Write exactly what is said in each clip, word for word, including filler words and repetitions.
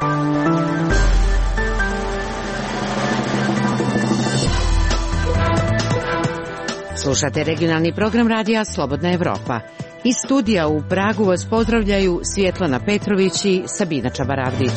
Slušate regionalni program radija Slobodna Evropa. Iz studija u Pragu vas pozdravljaju Svjetlana Petrović i Sabina Čabaravdić.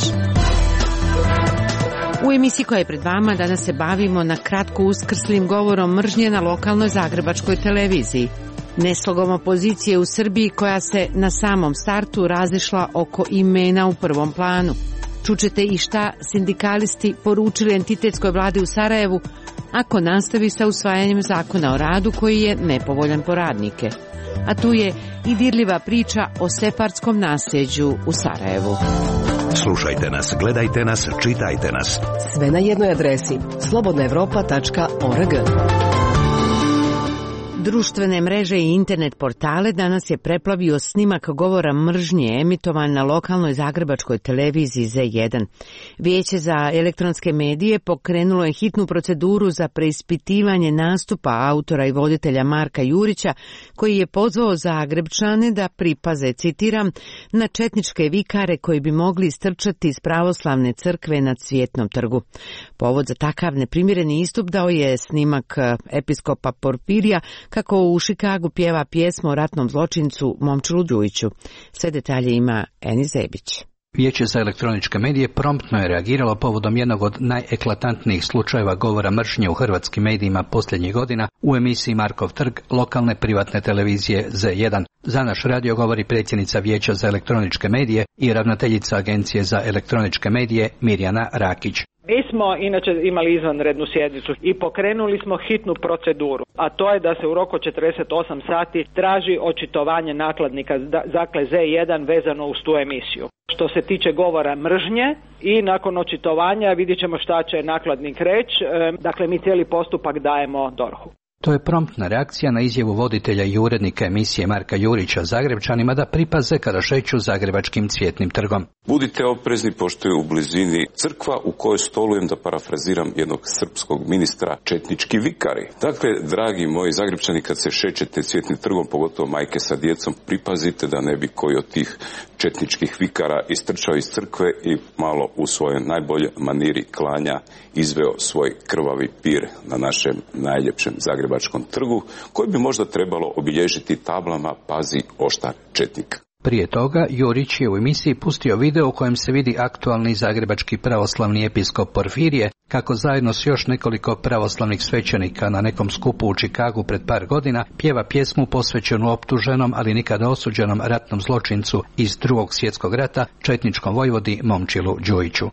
U emisiji koja je pred vama danas se bavimo na kratko uskrslim govorom mržnje na lokalnoj zagrebačkoj televiziji. Neslogom opozicije u Srbiji koja se na samom startu razišla oko imena u prvom planu. Čućete i šta sindikalisti poručili entitetskoj vladi u Sarajevu ako nastavi sa usvajanjem zakona o radu koji je nepovoljan po radnike. A tu je i dirljiva priča o sefardskom nasljeđu u Sarajevu. Slušajte nas, gledajte nas, čitajte nas. Sve na jednoj adresi slobodna evropa tačka org. Društvene mreže i internet portale danas je preplavio snimak govora mržnje emitovan na lokalnoj zagrebačkoj televiziji Z jedan. Vijeće za elektronske medije pokrenulo je hitnu proceduru za preispitivanje nastupa autora i voditelja Marka Jurića, koji je pozvao Zagrebčane da pripaze, citiram, na četničke vikare koji bi mogli istrčati iz pravoslavne crkve na Cvjetnom trgu. Povod za takav neprimjereni istup dao je snimak episkopa Porfirija kako u Chicagu pjeva pjesmu o ratnom zločincu Momčilu Đujiću. Sve detalje ima Eni Zebić. Vijeće za elektroničke medije promptno je reagiralo povodom jednog od najeklatantnijih slučajeva govora mržnje u hrvatskim medijima posljednjih godina u emisiji Markov trg lokalne privatne televizije Z jedan. Za naš radio govori predsjednica Vijeća za elektroničke medije i ravnateljica Agencije za elektroničke medije Mirjana Rakić. Mi smo inače imali izvanrednu sjednicu i pokrenuli smo hitnu proceduru, a to je da se u roku četrdeset osam sati traži očitovanje nakladnika dakle Z jedan vezano uz tu emisiju. Što se tiče govora mržnje i nakon očitovanja vidjet ćemo šta će nakladnik reći, dakle mi cijeli postupak dajemo D O R H-u. To je promptna reakcija na izjavu voditelja i urednika emisije Marka Jurića Zagrebčanima da pripaze kada šeću zagrebačkim Cvjetnim trgom. Budite oprezni pošto je u blizini crkva u kojoj stolujem, da parafraziram jednog srpskog ministra, četnički vikari. Dakle, dragi moji Zagrebčani, kad se šećete Cvjetnim trgom, pogotovo majke sa djecom, pripazite da ne bi koji od tih četničkih vikara istrčao iz crkve i malo u svojoj najbolje maniri klanja izveo svoj krvavi pir na našem najljepšem zagrebačkom trgu, koji bi možda trebalo obilježiti tablama "Pazi oštar četnik". Prije toga, Jurić je u emisiji pustio video u kojem se vidi aktualni zagrebački pravoslavni episkop Porfirije, kako zajedno s još nekoliko pravoslavnih svećenika na nekom skupu u Chicagu pred par godina pjeva pjesmu posvećenu optuženom, ali nikada osuđenom ratnom zločincu iz Drugog svjetskog rata, četničkom vojvodi Momčilu Đujiću.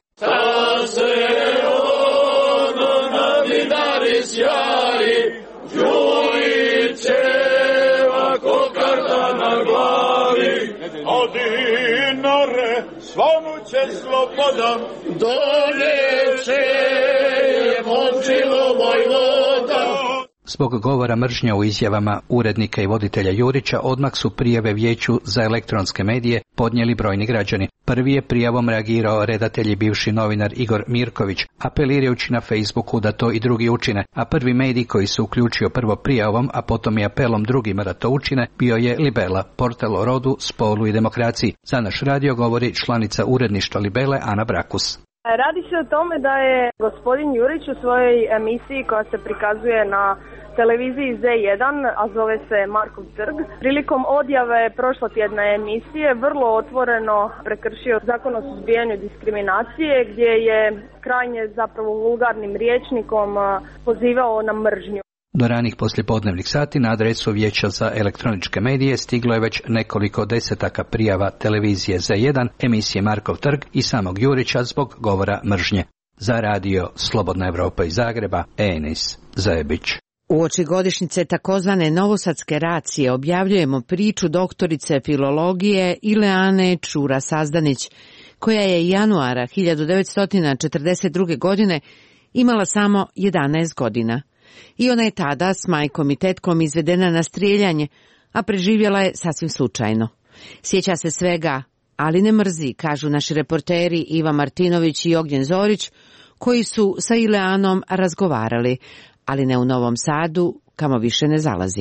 Dinare, svanu će sloboda, doneće Momčilo vojvoda. Zbog govora mržnja u izjavama urednika i voditelja Jurića odmah su prijave Vijeću za elektronske medije podnijeli brojni građani. Prvi je prijavom reagirao redatelj i bivši novinar Igor Mirković, apelirajući na Facebooku da to i drugi učine, a prvi medij koji se uključio prvo prijavom, a potom i apelom drugima da to učine, bio je Libela, portal o rodu, spolu i demokraciji. Za naš radio govori članica uredništva Libele Ana Brakus. Radi se o tome da je gospodin Jurić u svojoj emisiji koja se prikazuje na televiziji Z jedan, a zove se Markov trg, prilikom odjave prošlotjedne emisije vrlo otvoreno prekršio zakon o suzbijanju diskriminacije, gdje je krajnje zapravo vulgarnim rječnikom pozivao na mržnju. Do ranih poslijepodnevnih sati na adresu Vijeća za elektroničke medije stiglo je već nekoliko desetaka prijava televizije Z jedan, emisije Markov trg i samog Jurića zbog govora mržnje. Za radio Slobodna Evropa iz Zagreba, Enis Zebić. Uoči godišnjice takozvane novosadske racije objavljujemo priču doktorice filologije Ileane Čura Sazdanić, koja je januara hiljadu devetsto četrdeset druge. godine imala samo jedanaest godina. I ona je tada s majkom i tetkom izvedena na strijeljanje, a preživjela je sasvim slučajno. Sjeća se svega, ali ne mrzi, kažu naši reporteri Iva Martinović i Ognjen Zorić, koji su sa Ileanom razgovarali, ali ne u Novom Sadu, kamo više ne zalazi.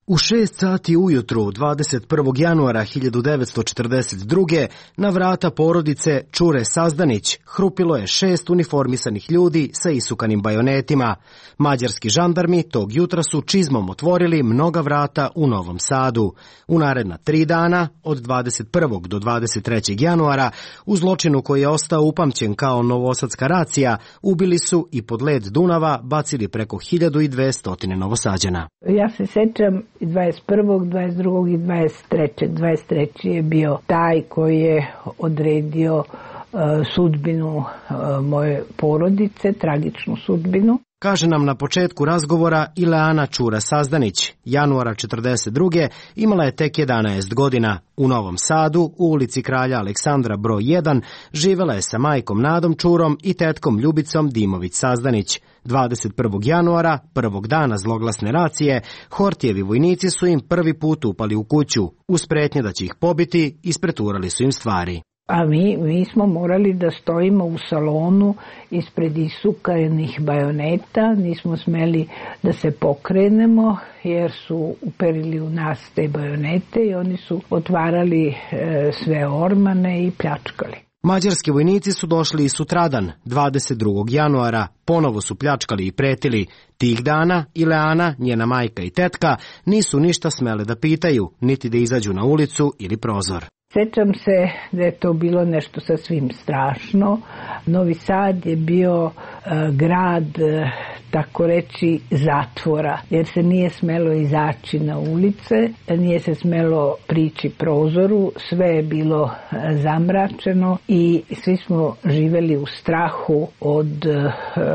U šest sati ujutru dvadeset prvog januara hiljadu devetsto četrdeset druge. na vrata porodice Čure Sazdanić hrupilo je šest uniformisanih ljudi sa isukanim bajonetima. Mađarski žandarmi tog jutra su čizmom otvorili mnoga vrata u Novom Sadu. U naredna tri dana, od dvadeset prvog do dvadeset trećeg januara, u zločinu koji je ostao upamćen kao novosadska racija, ubili su i pod led Dunava bacili preko hiljadu dvesta Novosađana. Ja se sećam dvadeset prvog, dvadeset drugog i dvadeset trećeg. dvadeset treći je bio taj koji je odredio uh, sudbinu uh, moje porodice, tragičnu sudbinu. Kaže nam na početku razgovora Ileana Čura Sazdanić. Januara četrdeset druge. imala je tek jedanaest godina. U Novom Sadu, u ulici Kralja Aleksandra broj jedan, živela je sa majkom Nadom Čurom i tetkom Ljubicom Dimović Sazdanić. dvadeset prvog januara, prvog dana zloglasne racije, Hortijevi vojnici su im prvi put upali u kuću. Uz pretnje da će ih pobiti, ispreturali su im stvari. A mi, mi smo morali da stojimo u salonu ispred isukanih bajoneta, nismo smeli da se pokrenemo jer su uperili u nas te bajonete i oni su otvarali e, sve ormane i pljačkali. Mađarski vojnici su došli i sutradan, dvadeset drugog januara, ponovo su pljačkali i pretili. Tih dana Ileana, njena majka i tetka nisu ništa smele da pitaju, niti da izađu na ulicu ili prozor. Sećam se da je to bilo nešto sasvim strašno. Novi Sad je bio uh, grad, uh, tako reći, zatvora, jer se nije smelo izaći na ulice, nije se smelo prići prozoru, sve je bilo uh, zamračeno i svi smo živeli u strahu od uh,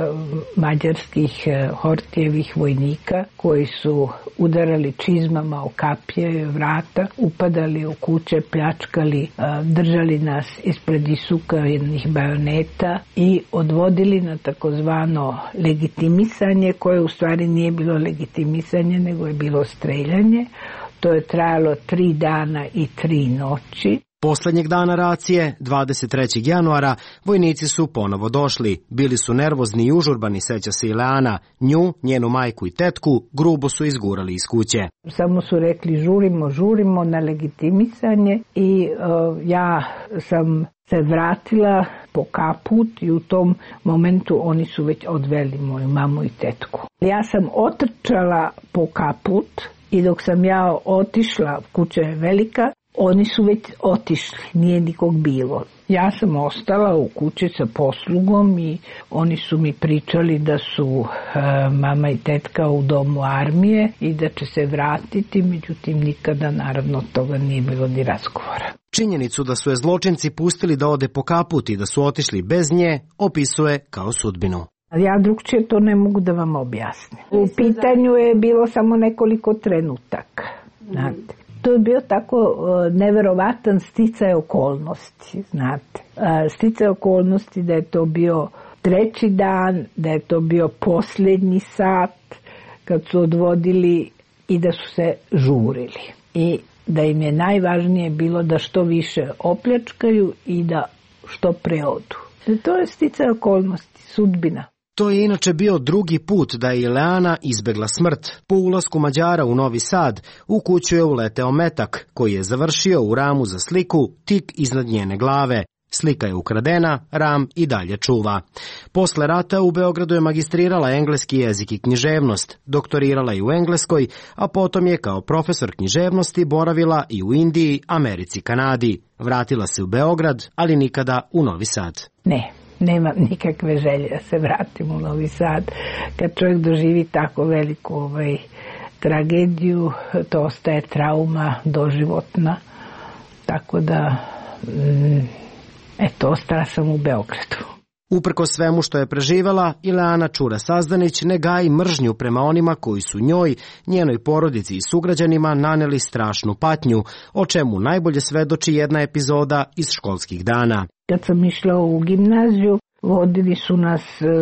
mađarskih uh, Hortijevih vojnika koji su udarali čizmama o kapije vrata, upadali u kuće, pljačkali, držali nas ispred isukanih bajoneta i odvodili na takozvano legitimisanje, koje u stvari nije bilo legitimisanje, nego je bilo streljanje. To je trajalo tri dana i tri noći. Poslednjeg dana racije, dvadeset trećeg januara, vojnici su ponovo došli. Bili su nervozni i užurbani, seća se Ileana. Nju, njenu majku i tetku, grubo su izgurali iz kuće. Samo su rekli žurimo, žurimo na legitimisanje i uh, ja sam se vratila po kaput i u tom momentu oni su već odveli moju mamu i tetku. Ja sam otrčala po kaput i dok sam ja otišla, kuća je velika, oni su već otišli, nije nikog bilo. Ja sam ostala u kući sa poslugom i oni su mi pričali da su e, mama i tetka u domu armije i da će se vratiti, međutim nikada naravno toga nije bilo ni razgovora. Činjenicu da su je zločinci pustili da ode po kaput i da su otišli bez nje, opisuje kao sudbinu. Ja drugčije to ne mogu da vam objasnim. U pitanju je bilo samo nekoliko trenutaka, znate. To je bio tako uh, neverovatan sticaj okolnosti, znate. Uh, sticaj okolnosti da je to bio treći dan, da je to bio posljednji sat kad su odvodili i da su se žurili. I da im je najvažnije bilo da što više opljačkaju i da što pre odu. To je sticaj okolnosti, sudbina. To je inače bio drugi put da je Ileana izbegla smrt. Po ulasku Mađara u Novi Sad, u kuću je uleteo metak, koji je završio u ramu za sliku tik iznad njene glave. Slika je ukradena, ram i dalje čuva. Posle rata u Beogradu je magistrirala engleski jezik i književnost, doktorirala je u Engleskoj, a potom je kao profesor književnosti boravila i u Indiji, Americi, Kanadi. Vratila se u Beograd, ali nikada u Novi Sad. Ne. Nemam nikakve želje da se vratim u Novi Sad. Kad čovjek doživi tako veliku ovaj, tragediju, to ostaje trauma doživotna. Tako da, mm, eto, ostala sam u Beogradu. Uprko svemu što je preživala, Ileana Čura Sazdanić ne gaji mržnju prema onima koji su njoj, njenoj porodici i sugrađanima naneli strašnu patnju, o čemu najbolje svedoči jedna epizoda iz školskih dana. Kad sam išla u gimnaziju, vodili su nas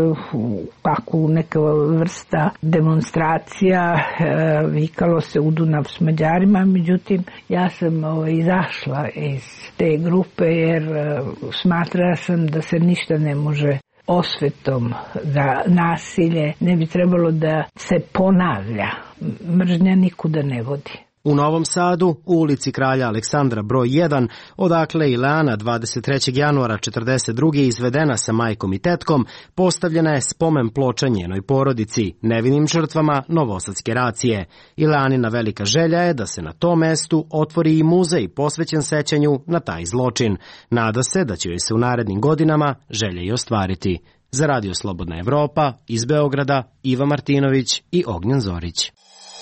u takvu neka vrsta demonstracija, vikalo se u Dunav s Mađarima, međutim ja sam o, izašla iz te grupe jer smatrala sam da se ništa ne može osvetom za nasilje, ne bi trebalo da se ponavlja. Mržnja nikuda ne vodi. U Novom Sadu, u ulici Kralja Aleksandra broj jedan, odakle Ileana dvadeset trećeg januara četrdeset druge izvedena sa majkom i tetkom, postavljena je spomen ploča njenoj porodici, nevinim žrtvama novosadske racije. Ileanina velika želja je da se na tom mestu otvori i muzej posvećen sećanju na taj zločin. Nada se da će joj se u narednim godinama želje i ostvariti. Za Radio Slobodna Evropa, iz Beograda, Iva Martinović i Ognjen Zorić.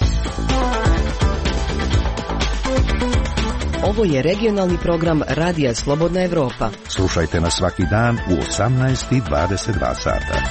Ovo je regionalni program Radija Slobodna Evropa. Slušajte nas svaki dan u osamnaest i dvadeset dva sata.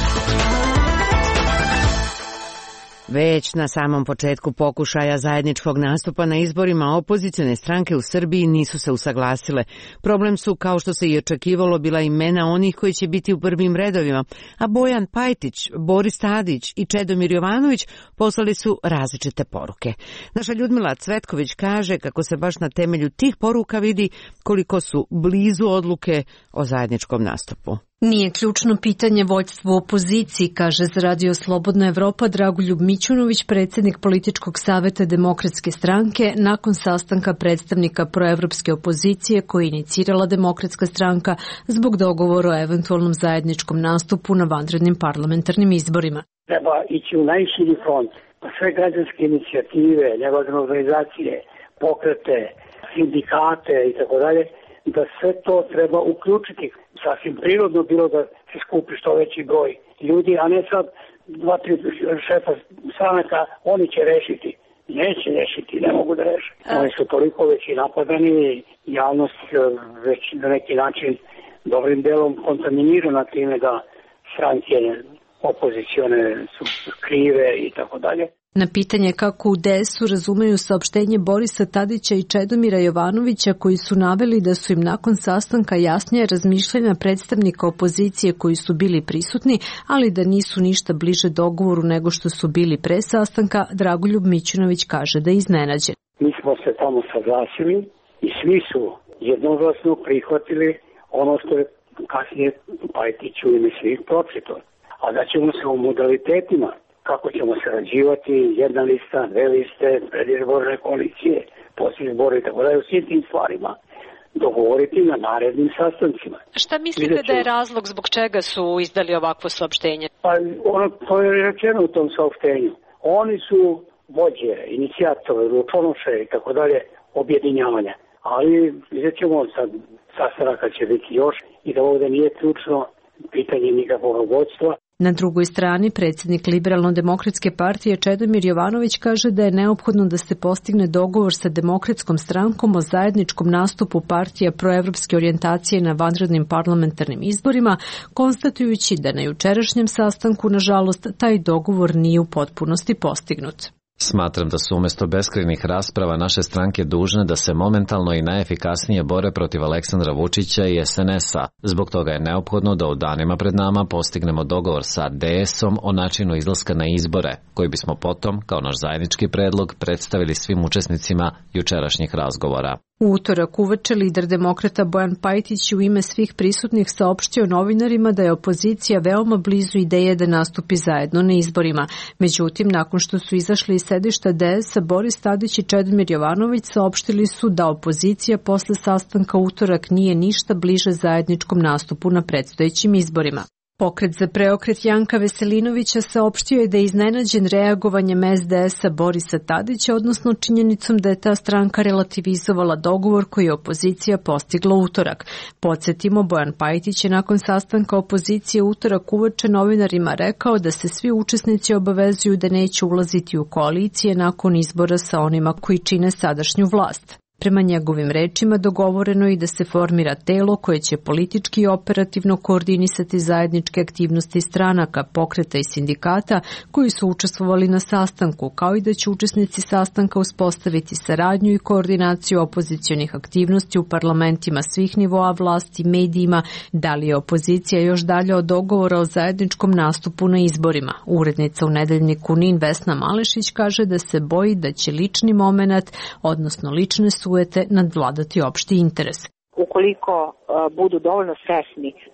Već na samom početku pokušaja zajedničkog nastupa na izborima opozicione stranke u Srbiji nisu se usaglasile. Problem su, kao što se i očekivalo, bila imena onih koji će biti u prvim redovima, a Bojan Pajtić, Boris Tadić i Čedomir Jovanović poslali su različite poruke. Naša Ljudmila Cvetković kaže kako se baš na temelju tih poruka vidi koliko su blizu odluke o zajedničkom nastupu. Nije ključno pitanje vođstvo opoziciji, kaže za Radio Slobodna Evropa Dragoljub Mićunović, predsjednik političkog saveta Demokratske stranke, nakon sastanka predstavnika proevropske opozicije koje je inicirala Demokratska stranka zbog dogovora o eventualnom zajedničkom nastupu na vanrednim parlamentarnim izborima. Treba ići u najširi front, pa sve građanske inicijative, nevladine organizacije, pokrete, sindikate i tako dalje, da sve to treba uključiti. Sasvim prirodno bilo da se skupi što veći broj ljudi, a ne sad dva, tri šefa stranaka, oni će rešiti. Neće rešiti, ne mogu da reše. Oni su toliko već i napadani, javnost već na neki način dobrim delom kontaminirana time da stranke opozicione su krive i tako dalje. Na pitanje kako u D S-u razumeju saopštenje Borisa Tadića i Čedomira Jovanovića koji su naveli da su im nakon sastanka jasnije razmišljanja predstavnika opozicije koji su bili prisutni, ali da nisu ništa bliže dogovoru nego što su bili pre sastanka, Dragoljub Mićunović kaže da je iznenađen. Mi smo se tamo saglasili i svi su jednoglasno prihvatili ono što je kasnije Pajtić u ime svih pročito. A da ćemo se u modalitetima kako ćemo sarađivati, jedna lista, dve liste, predizborne koalicije, posljedizborne i tako dalje, u svim tim stvarima dogovoriti na narednim sastancima. Šta mislite da je razlog zbog čega su izdali ovakvo saopštenje? Pa ono, to je rečeno u tom saopštenju. Oni su vođe, inicijatori, ručonoše i tako dalje objedinjavanja. Ali vidjet ćemo sad sastanaka će biti još i da ovdje nije ključno pitanje nikakvog vođstva. Na drugoj strani, predsjednik Liberalno-demokratske partije Čedomir Jovanović kaže da je neophodno da se postigne dogovor sa Demokratskom strankom o zajedničkom nastupu partija proevropske orijentacije na vanrednim parlamentarnim izborima, konstatujući da na jučerašnjem sastanku, nažalost, taj dogovor nije u potpunosti postignut. Smatram da su umjesto beskrajnih rasprava naše stranke dužne da se momentalno i najefikasnije bore protiv Aleksandra Vučića i S N S-a. Zbog toga je neophodno da u danima pred nama postignemo dogovor sa D S-om o načinu izlaska na izbore, koji bismo potom, kao naš zajednički predlog, predstavili svim učesnicima jučerašnjih razgovora. U utorak uveče lider demokrata Bojan Pajtić u ime svih prisutnih saopštio novinarima da je opozicija veoma blizu ideje da nastupi zajedno na izborima. Međutim, nakon što su izašli iz sedišta D S-a, Boris Tadić i Čedomir Jovanović saopštili su da opozicija posle sastanka utorak nije ništa bliže zajedničkom nastupu na predstojećim izborima. Pokret za preokret Janka Veselinovića saopštio je da je iznenađen reagovanjem S D S-a Borisa Tadića, odnosno činjenicom da je ta stranka relativizovala dogovor koji je opozicija postigla utorak. Podsjetimo, Bojan Pajtić je nakon sastanka opozicije utorak uveče novinarima rekao da se svi učesnici obavezuju da neće ulaziti u koalicije nakon izbora sa onima koji čine sadašnju vlast. Prema njegovim rečima dogovoreno je i da se formira telo koje će politički i operativno koordinisati zajedničke aktivnosti stranaka, pokreta i sindikata koji su učestvovali na sastanku, kao i da će učesnici sastanka uspostaviti saradnju i koordinaciju opozicionih aktivnosti u parlamentima svih nivoa vlasti, medijima. Da li je opozicija još dalje od dogovora o zajedničkom nastupu na izborima? Urednica u nedeljniku Nin Vesna Malešić kaže da se boji da će lični momenat, odnosno lične su nadvladati opšti interes. Ukoliko uh, budu dovoljno svesni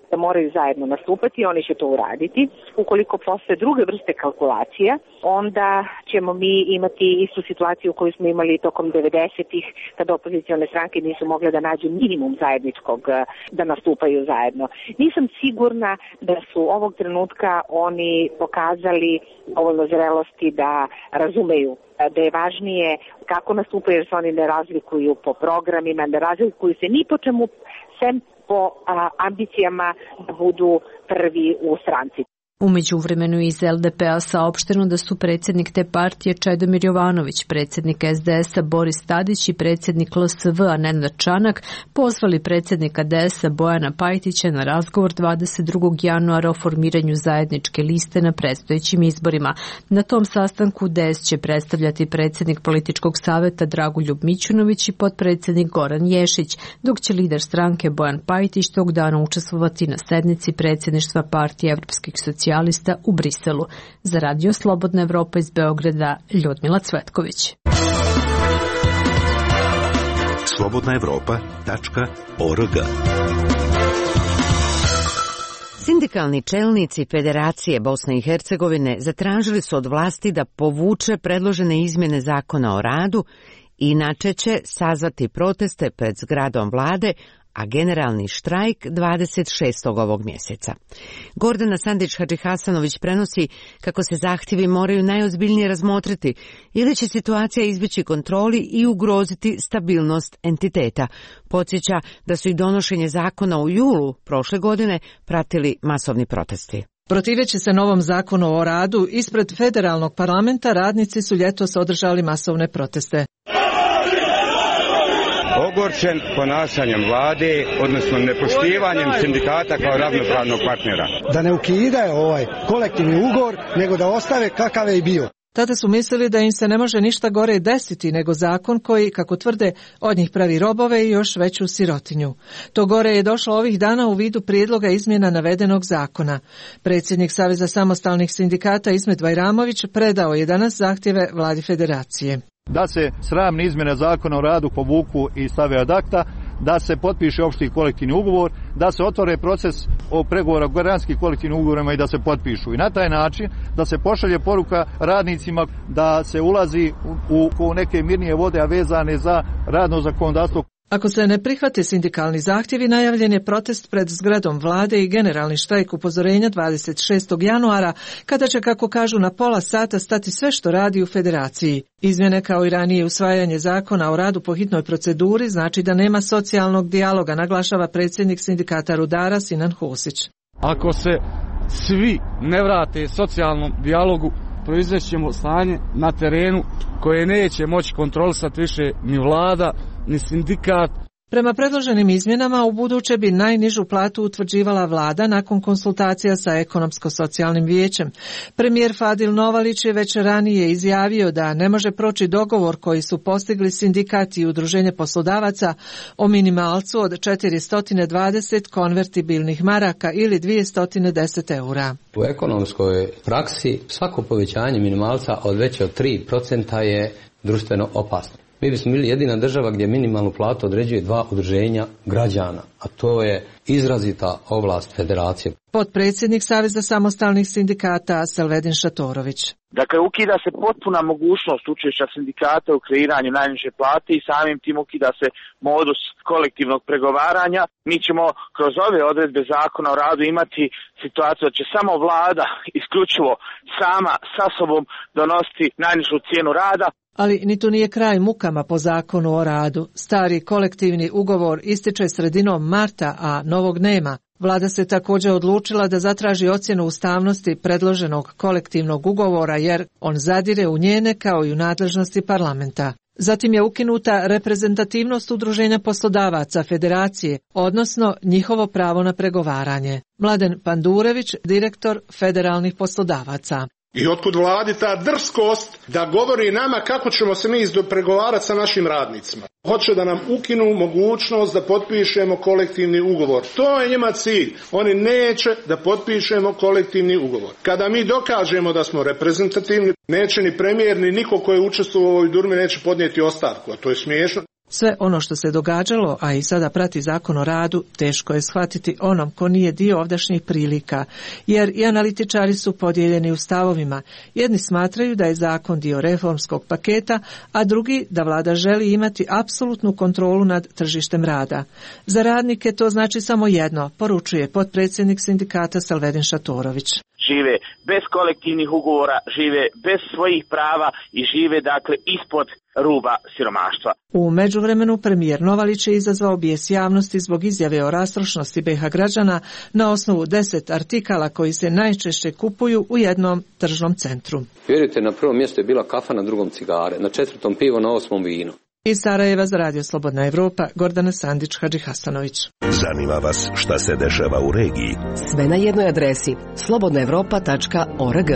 da moraju zajedno nastupati, oni će to uraditi. Ukoliko postoje druge vrste kalkulacija, onda ćemo mi imati istu situaciju koju smo imali tokom devedesetih, kada opozicione stranke nisu mogle da nađu minimum zajedničkog, da nastupaju zajedno. Nisam sigurna da su ovog trenutka oni pokazali dovoljno zrelosti da razumeju da je važnije kako nastupaju, jer se oni ne razlikuju po programima, ne razlikuju se ni po čemu, sem po a, ambicijama da budu prvi u stranci. U međuvremenu iz el de pe a saopšteno da su predsjednik te partije Čedomir Jovanović, predsjednik es de es a Boris Tadić i predsjednik el es ve a Nenad Čanak pozvali predsjednika de es a Bojana Pajtića na razgovor dvadeset drugog januara o formiranju zajedničke liste na predstojećim izborima. Na tom sastanku de es će predstavljati predsjednik političkog saveta Dragoljub Mićunović i potpredsjednik Goran Ješić, dok će lider stranke Bojan Pajtić tog dana učestvovati na sednici predsjedništva partije evropskih socijalista u Briselu. Za Radio Slobodna Evropa iz Beograda, Ljudmila Cvetković. slobodna evropa tačka org. Sindikalni čelnici Federacije Bosne i Hercegovine zatražili su od vlasti da povuče predložene izmjene zakona o radu, inače će sazvati proteste pred zgradom vlade, a generalni štrajk dvadeset šestog ovog mjeseca. Gordana Sandić-Hadžihasanović prenosi kako se zahtjevi moraju najozbiljnije razmotriti ili će situacija izbjeći kontroli i ugroziti stabilnost entiteta. Podsjeća da su i donošenje zakona u julu prošle godine pratili masovni protesti. Protiveći se novom zakonu o radu, ispred federalnog parlamenta radnici su ljetos održali masovne proteste. Ogorčen ponašanjem vlade, odnosno nepoštivanjem sindikata kao ravnopravnog partnera. Da ne ukidaju ovaj kolektivni ugovor, nego da ostave kakav je i bio. Tada su mislili da im se ne može ništa gore desiti nego zakon koji, kako tvrde, od njih pravi robove i još veću sirotinju. To gore je došlo ovih dana u vidu prijedloga izmjena navedenog zakona. Predsjednik Saveza samostalnih sindikata Ismet Bajramović predao je danas zahtjeve vladi federacije. Da se sramne izmjene zakona o radu povuku i stave ad acta, da se potpiše opšti kolektivni ugovor, da se otvore proces o pregovora o granskim kolektivnim ugovorima i da se potpišu. I na taj način da se pošalje poruka radnicima da se ulazi u, u neke mirnije vode, a vezane za radno zakonodavstvo. Ako se ne prihvate sindikalni zahtjevi, najavljen je protest pred zgradom vlade i generalni štrajk upozorenja dvadeset šestog januara, kada će, kako kažu, na pola sata stati sve što radi u federaciji. Izmjene kao i ranije usvajanje zakona o radu po hitnoj proceduri znači da nema socijalnog dijaloga, naglašava predsjednik sindikata rudara Sinan Husić. Ako se svi ne vrate socijalnom dijalogu, proizvećemo stanje na terenu koje neće moći kontrolisati više ni vlada, ni sindikat. Prema predloženim izmjenama u buduće bi najnižu platu utvrđivala vlada nakon konsultacija sa ekonomsko-socijalnim vijećem. Premijer Fadil Novalić je već ranije izjavio da ne može proći dogovor koji su postigli sindikat i udruženje poslodavaca o minimalcu od četiristo dvadeset konvertibilnih maraka ili dvjesto deset eura. U ekonomskoj praksi svako povećanje minimalca od veće od tri procenta je društveno opasno. Mi bismo bili jedina država gdje minimalnu platu određuje dva udruženja građana, a to je izrazita ovlast federacije. Potpredsjednik Saveza samostalnih sindikata Selvedin Šatorović. Dakle, ukida se potpuna mogućnost učešća sindikata u kreiranju najniže plate i samim tim ukida se modus kolektivnog pregovaranja. Mi ćemo kroz ove odredbe zakona o radu imati situaciju da će samo vlada isključivo sama sa sobom donositi najnižu cijenu rada. Ali ni tu nije kraj mukama po zakonu o radu. Stari kolektivni ugovor ističe sredinom marta, a novog nema. Vlada se također odlučila da zatraži ocjenu ustavnosti predloženog kolektivnog ugovora jer on zadire u njene kao i u nadležnosti parlamenta. Zatim je ukinuta reprezentativnost udruženja poslodavaca federacije, odnosno njihovo pravo na pregovaranje. Mladen Pandurević, direktor federalnih poslodavaca. I otkud vladi ta drskost da govori nama kako ćemo se mi izdopregovarati sa našim radnicima. Hoće da nam ukinu mogućnost da potpišemo kolektivni ugovor. To je njima cilj. Oni neće da potpišemo kolektivni ugovor. Kada mi dokažemo da smo reprezentativni, neće ni premijer ni niko ko je učestvovao u ovoj durmi neće podnijeti ostavku, a to je smiješno. Sve ono što se događalo, a i sada prati Zakon o radu, teško je shvatiti onom ko nije dio ovdašnjih prilika, jer i analitičari su podijeljeni u stavovima. Jedni smatraju da je zakon dio reformskog paketa, a drugi da vlada želi imati apsolutnu kontrolu nad tržištem rada. Za radnike to znači samo jedno, poručuje potpredsjednik sindikata Salvedin Šatorović. Žive bez kolektivnih ugovora, žive bez svojih prava i žive dakle ispod ruba siromaštva. U međuvremenu premijer Novalić je izazvao bijes javnosti zbog izjave o rastrošnosti B iH građana na osnovu deset artikala koji se najčešće kupuju u jednom tržnom centru. Vjerujte, na prvom mjestu je bila kafa, na drugom cigare, na četvrtom pivo, na osmom vino. Iz Sarajeva za Radio Slobodna Evropa, Gordana Sandić, Hadži Hasanović. Zanima vas šta se dešava u regiji? Sve na jednoj adresi slobodna evropa tačka org.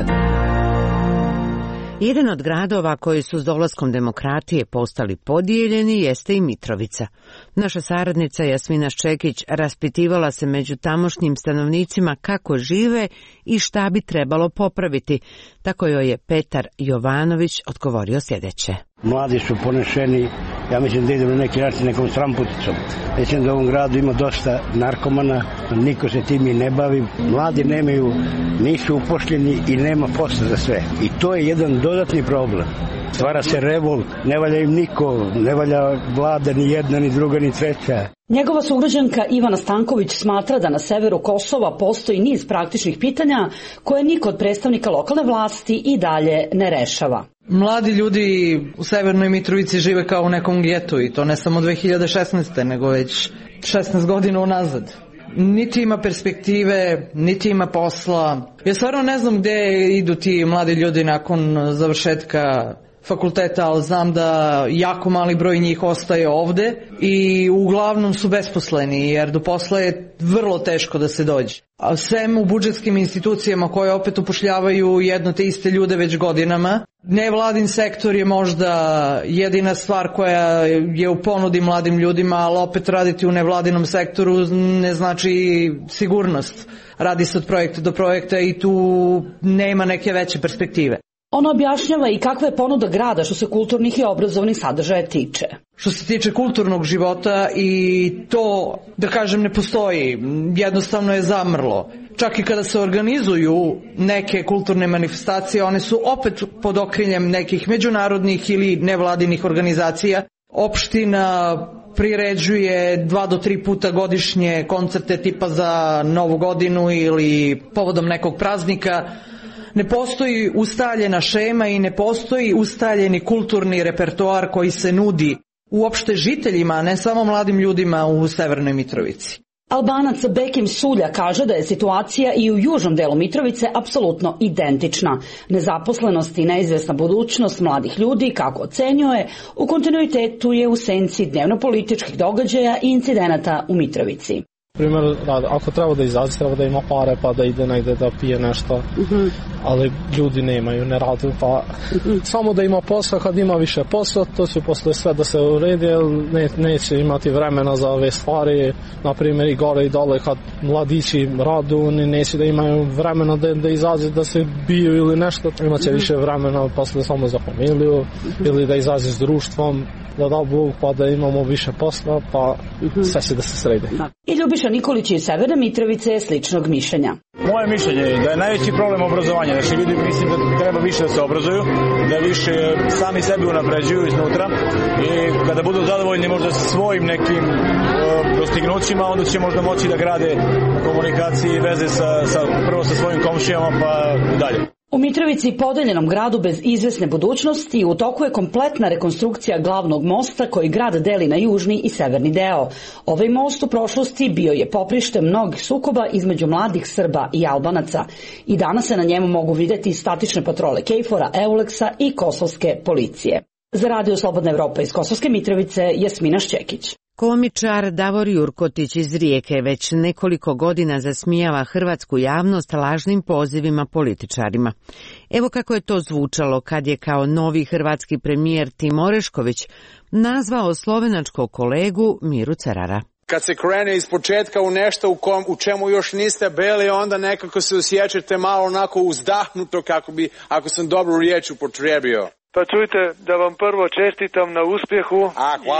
Jedan od gradova koji su s dolaskom demokratije postali podijeljeni jeste i Mitrovica. Naša saradnica Jasmina Ščekić raspitivala se među tamošnjim stanovnicima kako žive i šta bi trebalo popraviti. Tako joj je Petar Jovanović odgovorio sljedeće. Mladi su ponešeni, ja mislim da idemo na neki način nekom stramputicom. Mislim da u ovom gradu ima dosta narkomana, niko se tim i ne bavi. Mladi nemaju, nisu upošljeni i nema posla za sve. I to je jedan dodatni problem. Stvara se revolt, ne valja im niko, ne valja vlada ni jedna, ni druga, ni treća. Njegova sugrađanka Ivana Stanković smatra da na severu Kosova postoji niz praktičnih pitanja koje niko od predstavnika lokalne vlasti i dalje ne rešava. Mladi ljudi u Severnoj Mitrovici žive kao u nekom getu i to ne samo dve hiljade šesnaeste. nego već šesnaest godina unazad. Niti ima perspektive, niti ima posla. Ja stvarno ne znam gde idu ti mladi ljudi nakon završetka fakulteta, ali znam da jako mali broj njih ostaje ovde i uglavnom su besposleni, jer do posla je vrlo teško da se dođe. A sem u budžetskim institucijama koje opet upošljavaju jedno te iste ljude već godinama. Nevladin sektor je možda jedina stvar koja je u ponudi mladim ljudima, ali opet raditi u nevladinom sektoru ne znači sigurnost. Radi se od projekta do projekta i tu nema neke veće perspektive. Ona objašnjava i kakva je ponuda grada što se kulturnih i obrazovnih sadržaja tiče. Što se tiče kulturnog života i to, da kažem, ne postoji. Jednostavno je zamrlo. Čak i kada se organizuju neke kulturne manifestacije, one su opet pod okriljem nekih međunarodnih ili nevladinih organizacija. Opština priređuje dva do tri puta godišnje koncerte tipa za Novu godinu ili povodom nekog praznika. Ne postoji ustaljena šema i ne postoji ustaljeni kulturni repertoar koji se nudi uopšte žiteljima, a ne samo mladim ljudima u Severnoj Mitrovici. Albanac Bekim Sulja kaže da je situacija i u južnom delu Mitrovice apsolutno identična. Nezaposlenost i neizvesna budućnost mladih ljudi, kako ocenjuje, u kontinuitetu je u senci dnevno-političkih događaja i incidenata u Mitrovici. Primjer, ako treba da izađe, treba da ima pare pa da ide negde da pije nešto, uh-huh. ali ljudi nemaju, ne rade, pa uh-huh. samo da ima posla, kad ima više posla, to će posle sve da se uredi, ne, neće imati vremena za ove stvari, na primjer i gore i dole, kad mladići radu, oni neće da imaju vremena da, da izađe, da se biju ili nešto, imaće uh-huh. više vremena posle samo za familiju, uh-huh. ili da izađe s društvom, da da Bog, pa da imamo više posla, pa uh-huh. sve će da se sredi. I Ljubiša Nikolić iz Severne Mitrovice je sličnog mišljenja. Moje mišljenje je da je najveći problem obrazovanja. Znači ljudi mislim da treba više da se obrazuju, da više sami sebi unapređuju iznutra i kada budu zadovoljni možda sa svojim nekim uh, dostignućima, onda će možda moći da grade komunikaciji i veze sa, sa, prvo sa svojim komšijama pa dalje. U Mitrovici, podeljenom gradu bez izvesne budućnosti, u toku je kompletna rekonstrukcija glavnog mosta koji grad deli na južni i severni deo. Ovaj most u prošlosti bio je poprište mnogih sukoba između mladih Srba i Albanaca i danas se na njemu mogu vidjeti statične patrole Kejfora, Euleksa i kosovske policije. Za Radio Slobodna Evropa iz Kosovske Mitrovice, Jasmina Ščekić. Komičar Davor Jurkotić iz Rijeke već nekoliko godina zasmijava hrvatsku javnost lažnim pozivima političarima. Evo kako je to zvučalo kad je kao novi hrvatski premijer Timo Orešković nazvao slovenačkog kolegu Miru Cerara. Kad se krene iz početka u nešto u, kom, u čemu još niste bili, onda nekako se osjećate malo onako uzdahnuto, kako bi, ako sam dobru riječ upotrijebio. Pa čujte, da vam prvo čestitam na uspjehu. A, hvala.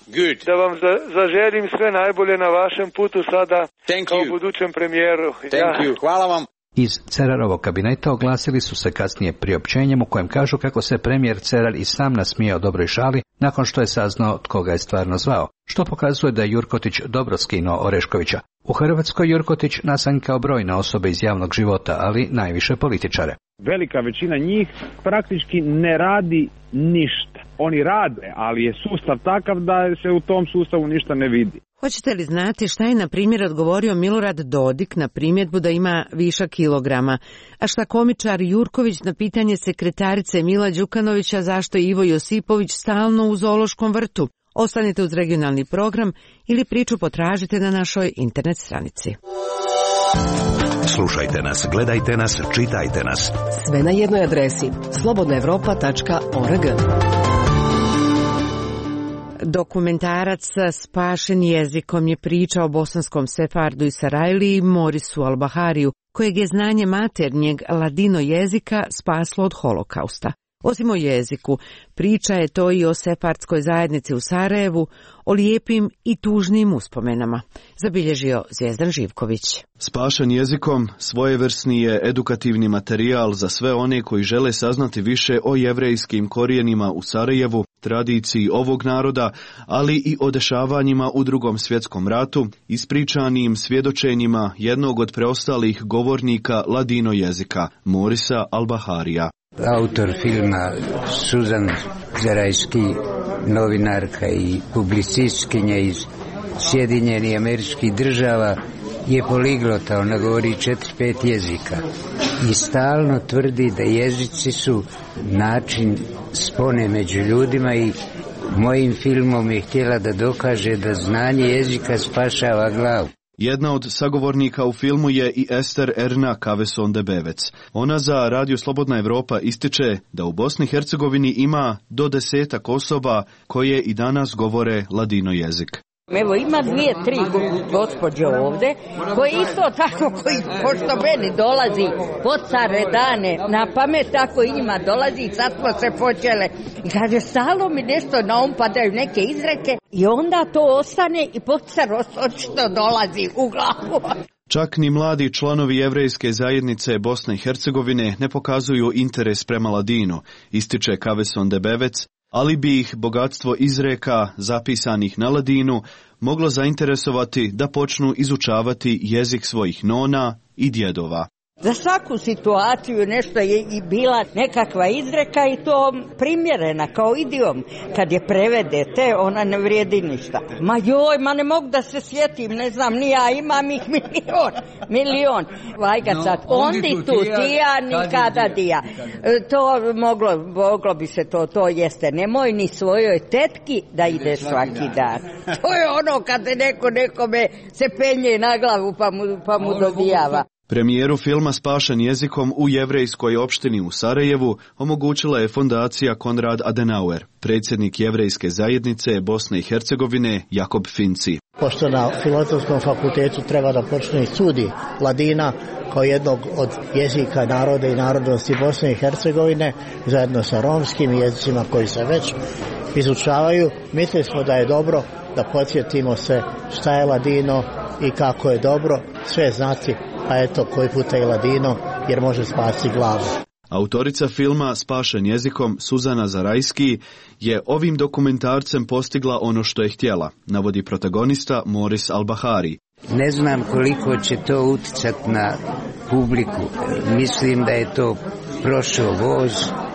Good. Da vam za, zaželim sve najbolje na vašem putu sada Thank kao you. budućem premijeru. Thank ja. you. Hvala vam. Iz Cerarovog kabineta oglasili su se kasnije priopćenjem u kojem kažu kako se premijer Cerar i sam nasmijao dobroj šali nakon što je saznao tko ga je stvarno zvao, što pokazuje da je Jurkotić dobro skinuo Oreškovića. U Hrvatskoj Jurkotić nasanjkao brojne osobe iz javnog života, ali najviše političare. Velika većina njih praktički ne radi ništa. Oni rade, ali je sustav takav da se u tom sustavu ništa ne vidi. Hoćete li znati šta je na primjer odgovorio Milorad Dodik na primjedbu da ima višak kilograma, a šta komičar Jurković na pitanje sekretarice Mila Đukanovića zašto je Ivo Josipović stalno u zoološkom vrtu? Ostanite uz regionalni program ili priču potražite na našoj internet stranici. Slušajte nas, gledajte nas, čitajte nas. Sve na jednoj adresi slobodna evropa tačka org. Dokumentarac Spašen jezikom je priča o bosanskom sefardu i Sarajliji Morisu Albahariju, kojeg je znanje maternjeg ladino jezika spaslo od holokausta. Osim o jeziku, priča je to i o sefardskoj zajednici u Sarajevu, o lijepim i tužnim uspomenama, zabilježio Zvijezdan Živković. Spašen jezikom svojevrsni je edukativni materijal za sve one koji žele saznati više o jevrejskim korijenima u Sarajevu, tradiciji ovog naroda, ali i o dešavanjima u Drugom svjetskom ratu, ispričanim svjedočenjima jednog od preostalih govornika ladino jezika, Morisa Albaharija. Autor filma Suzan Zarajski, novinarka i publicistkinja iz Sjedinjenih Američkih Država, je poliglota, ona govori četiri, pet jezika i stalno tvrdi da jezici su način spone među ljudima i mojim filmom je htjela da dokaže da znanje jezika spašava glavu. Jedna od sagovornika u filmu je i Ester Erna Kaveson-Debevec. Ona za Radio Slobodna Evropa ističe da u Bosni i Hercegovini ima do desetak osoba koje i danas govore ladino jezik. Evo ima dvije, tri gospođe ovde, koje isto tako, koji, pošto meni dolazi pod care dane na pamet, tako i njima dolazi i sad smo se počele. I kaže, stalo mi nešto na um padaju neke izreke i onda to ostane i pod car očito dolazi u glavu. Čak ni mladi članovi jevrejske zajednice Bosne i Hercegovine ne pokazuju interes prema ladinu, ističe Kaveson-Debevec, ali bi ih bogatstvo izreka zapisanih na ladinu moglo zainteresovati da počnu izučavati jezik svojih nona i djedova. Za svaku situaciju nešto je i bila nekakva izreka i to primjerena kao idiom. Kad je prevedete, ona ne vrijedi ništa. Ma joj, ma ne mogu da se sjetim, ne znam, ni ja imam ih milion, milion. Vajga sad, no, ondi tu tija, nikada dija. To moglo, moglo bi se to, to jeste. Nemoj ni svojoj tetki da ide svaki dan. To je ono kad neko nekome se penje na glavu pa mu, pa mu dodijava. Premijeru filma Spašen jezikom u jevrejskoj opštini u Sarajevu omogućila je fondacija Konrad Adenauer, predsjednik jevrejske zajednice Bosne i Hercegovine Jakob Finci. Pošto na Filozofskom fakultetu treba da počne i studij ladina kao jednog od jezika naroda i narodnosti Bosne i Hercegovine, zajedno sa romskim jezicima koji se već izučavaju, mislili smo da je dobro da podsjetimo se šta je ladino i kako je dobro sve znati, a eto koji puta je ladino jer može spasiti glavu. Autorica filma Spašen jezikom Suzana Zarajski je ovim dokumentarcem postigla ono što je htjela, navodi protagonista Moris Albahari. Ne znam koliko će to utjecati na publiku. Mislim da je to prošao voz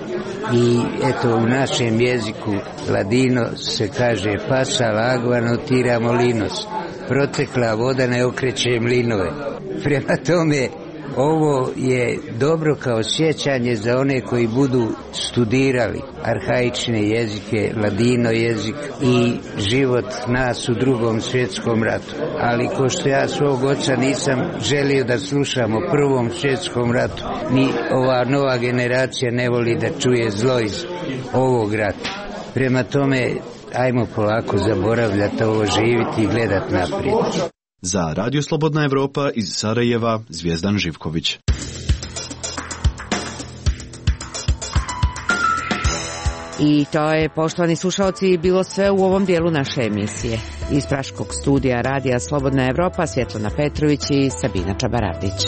i eto u našem jeziku ladino se kaže pasa lagva notira molinos. Protekla voda ne okreće mlinove. Prema tome, ovo je dobro kao sjećanje za one koji budu studirali arhaične jezike, ladino jezik i život nas u Drugom svjetskom ratu. Ali ko što ja svog oca nisam želio da slušam o Prvom svjetskom ratu, ni ova nova generacija ne voli da čuje zlo iz ovog rata. Prema tome, ajmo polako zaboravljati ovo, živiti i gledati naprijed. Za Radio Slobodna Evropa iz Sarajeva, Zvijezdan Živković. I to je, poštovani slušalci, bilo sve u ovom dijelu naše emisije. Iz Praškog studija Radija Slobodna Evropa, Svjetlana Petrović i Sabina Čabaradić.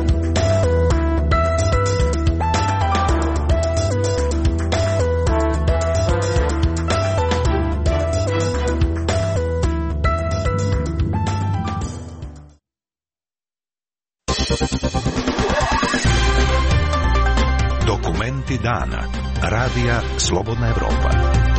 Dokumenti dana. Radija Slobodna Evropa.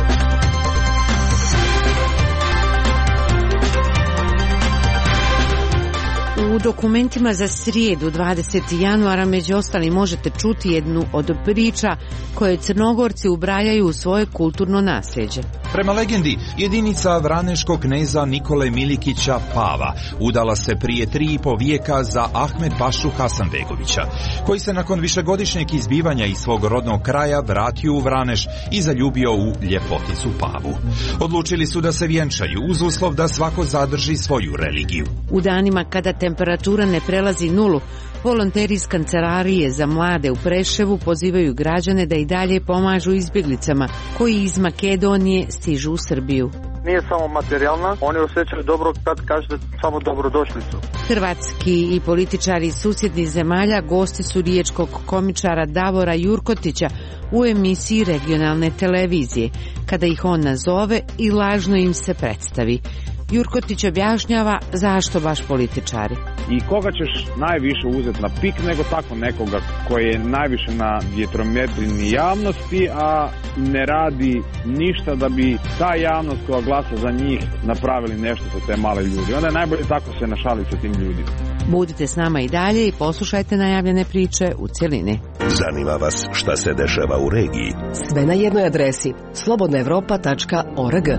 U dokumentima za srijedu dvadesetog januara među ostali možete čuti jednu od priča koje Crnogorci ubrajaju u svoje kulturno nasljeđe. Prema legendi, jedinica vraneškog kneza Nikole Milikića Pava udala se prije tri i po vijeka za Ahmed Pašu Hasanbegovića, koji se nakon višegodišnjeg izbivanja iz svog rodnog kraja vratio u Vraneš i zaljubio u ljepoticu Pavu. Odlučili su da se vjenčaju uz uslov da svako zadrži svoju religiju. U danima kada temperatura ne prelazi nulu, volonteri iz kancelarije za mlade u Preševu pozivaju građane da i dalje pomažu izbjeglicama koji iz Makedonije stižu u Srbiju. Nije samo materijalna, oni osjećaju dobro kad kažete samo dobrodošlicu. Hrvatski i političari iz susjednih zemalja gosti su riječkog komičara Davora Jurkotića u emisiji regionalne televizije, kada ih on nazove i lažno im se predstavi. Jurkotić objašnjava zašto baš političari. I koga ćeš najviše uzeti na pik nego tako nekoga koji je najviše na vjetrometrini javnosti, a ne radi ništa da bi ta javnost koja glasa za njih napravili nešto za te male ljudi. Onda je najbolje tako se našaliti sa tim ljudima. Budite s nama i dalje i poslušajte najavljene priče u cjelini. Zanima vas šta se dešava u regiji? Sve na jednoj adresi slobodna evropa tačka org.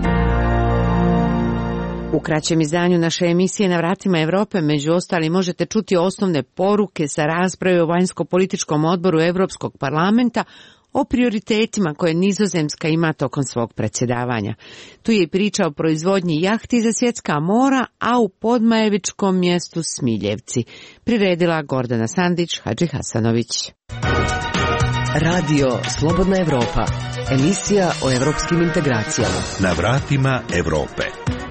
U kraćem izdanju naše emisije Na vratima Evrope među ostali možete čuti osnovne poruke sa rasprave o vanjsko-političkom odboru Evropskog parlamenta o prioritetima koje Nizozemska ima tokom svog predsjedavanja. Tu je i priča o proizvodnji jahti za svjetska mora, a u podmajevičkom mjestu Smiljevci. Priredila Gordana Sandić, Hadži Hasanović. Radio Slobodna Evropa, emisija o evropskim integracijama. Na vratima Evrope.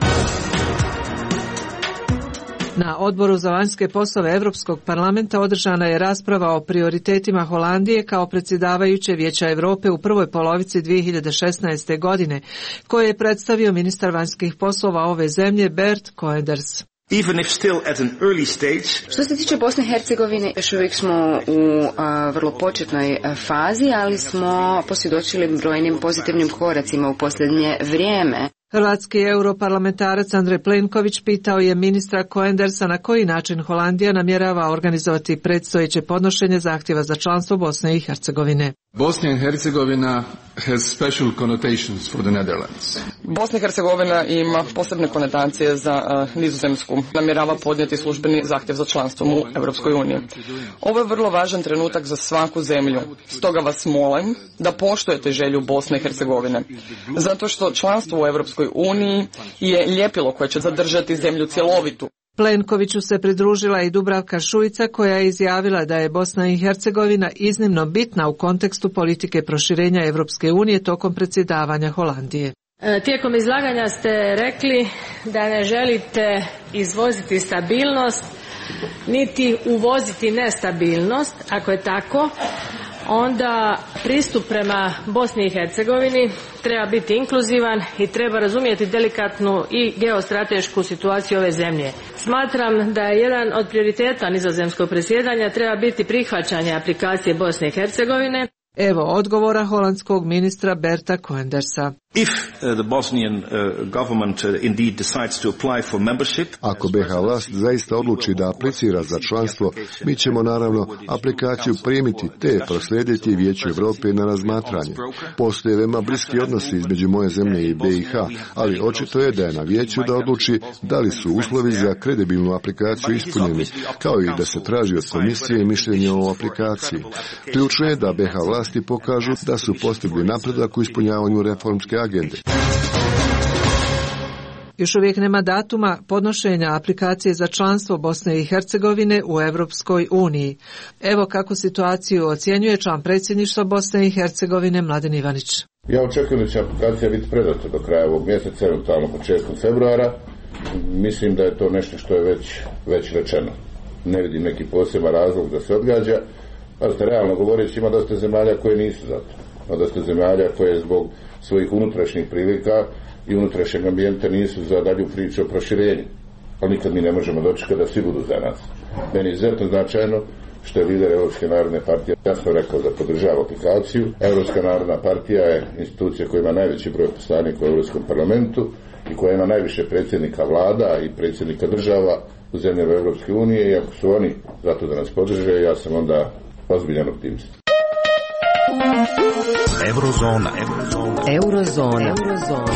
Na Odboru za vanjske poslove Evropskog parlamenta održana je rasprava o prioritetima Holandije kao predsjedavajuće Vijeća Europe u prvoj polovici dvije hiljade šesnaeste. godine, koje je predstavio ministar vanjskih poslova ove zemlje Bert Koenders. Even if still at an early stage. Što se tiče Bosne i Hercegovine, još uvijek smo u a, vrlo početnoj a, fazi, ali smo posvjedočili brojnim pozitivnim koracima u posljednje vrijeme. Hrvatski europarlamentarac Andrej Plenković pitao je ministra Koendersa na koji način Holandija namjerava organizovati predstojeće podnošenje zahtjeva za članstvo Bosne i Hercegovine. Bosnia and Herzegovina has special connotations for the Netherlands. Bosna i Hercegovina ima posebne konotacije za uh, Nizozemsku. Namjerava podnijeti službeni zahtjev za članstvom u Europskoj uniji. Ovo je vrlo važan trenutak za svaku zemlju. Stoga vas molim da poštujete želju Bosne i Hercegovine. Zato što članstvo u Europskoj uniji je ljepilo koje će zadržati zemlju cjelovitu. Plenkoviću se pridružila i Dubravka Šuica koja je izjavila da je Bosna i Hercegovina iznimno bitna u kontekstu politike proširenja Evropske unije tokom predsjedavanja Holandije. Tijekom izlaganja ste rekli da ne želite izvoziti stabilnost niti uvoziti nestabilnost. Ako je tako, onda pristup prema Bosni i Hercegovini treba biti inkluzivan i treba razumjeti delikatnu i geostratešku situaciju ove zemlje. Smatram da je jedan od prioriteta nizozemskog predsjedanja treba biti prihvaćanje aplikacije Bosne i Hercegovine. Evo odgovora holandskog ministra Berta Koendersa. If uh, the Bosnian uh, government uh, indeed decides to apply for membership, ako B iH vlast zaista odluči da aplicira za članstvo, mi ćemo naravno aplikaciju primiti te proslijediti Vijeću Europe na razmatranje. Postoje veoma bliski odnosi između moje zemlje i B iH, ali očito je da je na Vijeću da odluči da li su uslovi za kredibilnu aplikaciju ispunjeni, kao i da se traži od komisije mišljenje o aplikaciji. Ključno je da B iH vlasti pokažu da su postigli napredak u ispunjavanju reformske agende. Još uvijek nema datuma podnošenja aplikacije za članstvo Bosne i Hercegovine u Europskoj uniji. Evo kako situaciju ocjenjuje član predsjedništva Bosne i Hercegovine Mladen Ivanić. Ja očekujem da će aplikacija biti predata do kraja ovog mjeseca, eventualno početkom februara. Mislim da je to nešto što je već, već rečeno. Ne vidim neki poseban razlog da se odgađa. Ali ste realno govoreći, ima dosta zemalja koje nisu za to. Ima dosta zemalja koje zbog svojih unutrašnjih prilika i unutrašnjeg ambijenta nisu za dalju priču o proširenju. Ali nikad mi ne možemo dočekati da svi budu za nas. Meni je izuzetno značajno što je lider Europske narodne partije jasno rekao da podržava aplikaciju. Europska narodna partija je institucija koja ima najveći broj poslanika u Europskom parlamentu i koja ima najviše predsjednika vlada i predsjednika država u zemljama Europske unije i ako su oni zato da nas podrže, ja sam onda ozbiljan optimist. Eurozona. Eurozona. Eurozona. Eurozona.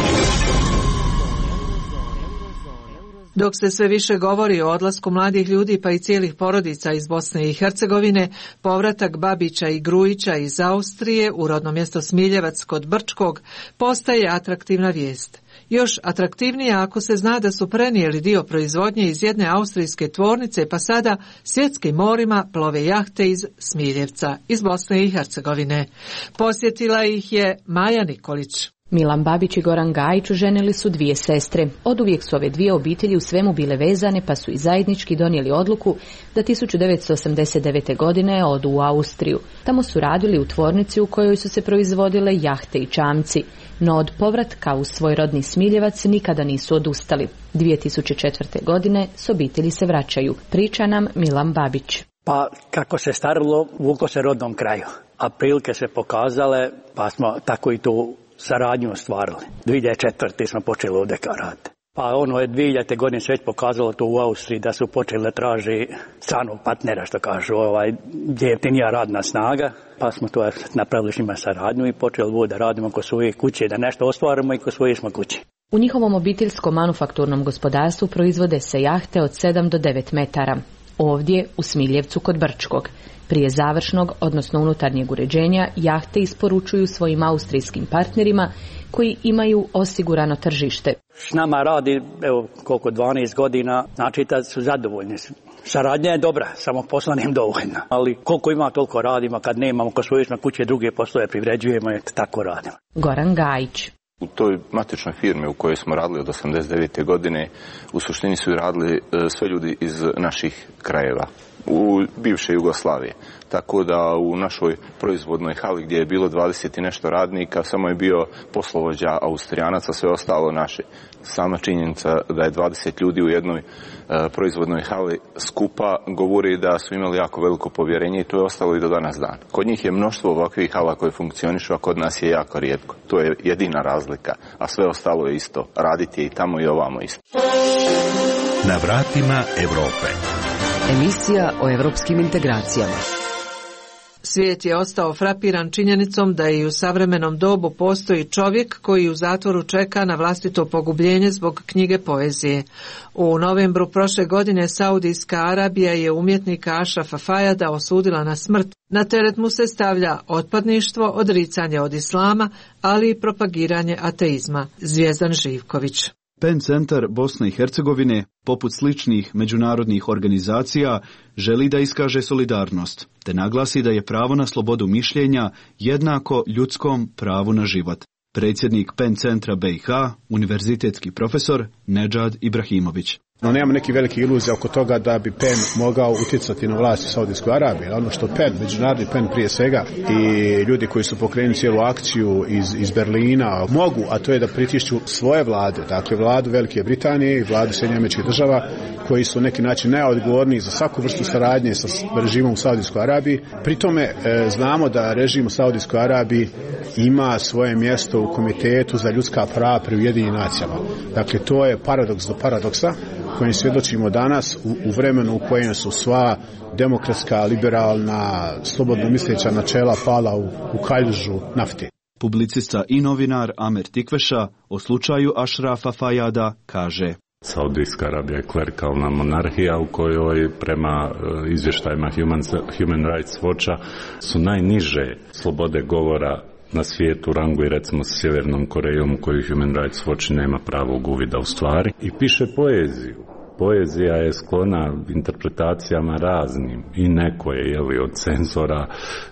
Dok se sve više govori o odlasku mladih ljudi pa i cijelih porodica iz Bosne i Hercegovine, povratak Babića i Grujića iz Austrije u rodno mjesto Smiljevac kod Brčkog postaje atraktivna vijest. Još atraktivnija ako se zna da su prenijeli dio proizvodnje iz jedne austrijske tvornice pa sada svjetskim morima plove jahte iz Smiljevca, iz Bosne i Hercegovine. Posjetila ih je Maja Nikolić. Milan Babić i Goran Gajić ženili su dvije sestre. Oduvijek su ove dvije obitelji u svemu bile vezane pa su i zajednički donijeli odluku da tisuću devetsto osamdeset devete. godine odu u Austriju. Tamo su radili u tvornici u kojoj su se proizvodile jahte i čamci. No od povratka u svoj rodni Smiljevac nikada nisu odustali. dvije tisuće četvrte. godine s obitelji se vraćaju. Priča nam Milan Babić. Pa kako se starilo, vuko se rodnom kraju. A prilike se pokazale, pa smo tako i tu saradnju ostvarili. dvije tisuće četvrte. smo počeli ovdje raditi. Pa ono je dvije hiljadite. godine se već pokazalo to u Austriji da su počeli da traži stranog partnera, što kažu, ovaj, gdje je jeftinija radna snaga. Pa smo to napravili s njima saradnju i počeli ovdje da radimo kod svoje kuće, da nešto ostvarimo i kod svoje smo kuće. U njihovom obiteljskom manufakturnom gospodarstvu proizvode se jahte od sedam do devet metara. Ovdje, u Smiljevcu kod Brčkog. Prije završnog, odnosno unutarnjeg uređenja, jahte isporučuju svojim austrijskim partnerima koji imaju osigurano tržište. S nama radi, evo, koliko dvanaest godina, znači da su zadovoljni. Saradnja je dobra, samo posla nem dovoljna. Ali koliko ima, toliko radimo, kad nemamo, ko svoje smo kuće druge poslove privređujemo i tako radimo. Goran Gajić. U toj matičnoj firmi u kojoj smo radili od osamdeset devete. godine, u suštini su radili sve ljudi iz naših krajeva, u bivše Jugoslavije. Tako da u našoj proizvodnoj hali gdje je bilo dvadeset i nešto radnika, samo je bio poslovođa Austrijanaca, sve ostalo naše. Sama činjenica da je dvadeset ljudi u jednoj e, proizvodnoj hali skupa govori da su imali jako veliko povjerenje i to je ostalo i do danas dan. Kod njih je mnoštvo ovakvih hala koje funkcionišu, a kod nas je jako rijetko. To je jedina razlika, a sve ostalo je isto. Raditi je i tamo i ovamo isto. Na vratima Europe. Emisija o europskim integracijama. Svijet je ostao frapiran činjenicom da i u savremenom dobu postoji čovjek koji u zatvoru čeka na vlastito pogubljenje zbog knjige poezije. U novembru prošle godine Saudijska Arabija je umjetnika Ašrafa Fajada osudila na smrt. Na teret mu se stavlja otpadništvo, odricanje od islama, ali i propagiranje ateizma. Zvijezdan Živković. PEN centar Bosne i Hercegovine, poput sličnih međunarodnih organizacija, želi da iskaže solidarnost, te naglasi da je pravo na slobodu mišljenja jednako ljudskom pravu na život. Predsjednik PEN centra B i H, univerzitetski profesor Nedžad Ibrahimović. No, nema neki velike iluzije oko toga da bi PEN mogao utjecati na vlast u Saudijskoj Arabiji. Ono što PEN, međunarodni PEN prije svega i ljudi koji su pokrenuli cijelu akciju iz, iz Berlina mogu, a to je da pritišću svoje vlade, dakle vladu Velike Britanije i vladu Sjedinjenih Američkih Država, koji su na neki način najodgovorniji za svaku vrstu saradnje sa režimom u Saudijskoj Arabiji. Pri tome e, znamo da režim u Saudijskoj Arabiji ima svoje mjesto u Komitetu za ljudska prava pri Ujedinjenim nacijama. Dakle, to je paradoks do paradoksa kojim svjedočimo danas u, u vremenu u kojem su sva demokratska, liberalna, slobodno misleća načela pala u, u kaljužu nafte. Publicista i novinar Amer Tikveša o slučaju Ašrafa Fajada kaže: Saudijska Arabija je klerikalna monarhija u kojoj prema izvještajima Human, Human Rights Watcha su najniže slobode govora na svijetu ranguje recimo sa Sjevernom Korejom, koju Human Rights Watch nema pravog uvida u stvari, i piše poeziju. Poezija je sklona interpretacijama raznim i neko je, jeli, od cenzora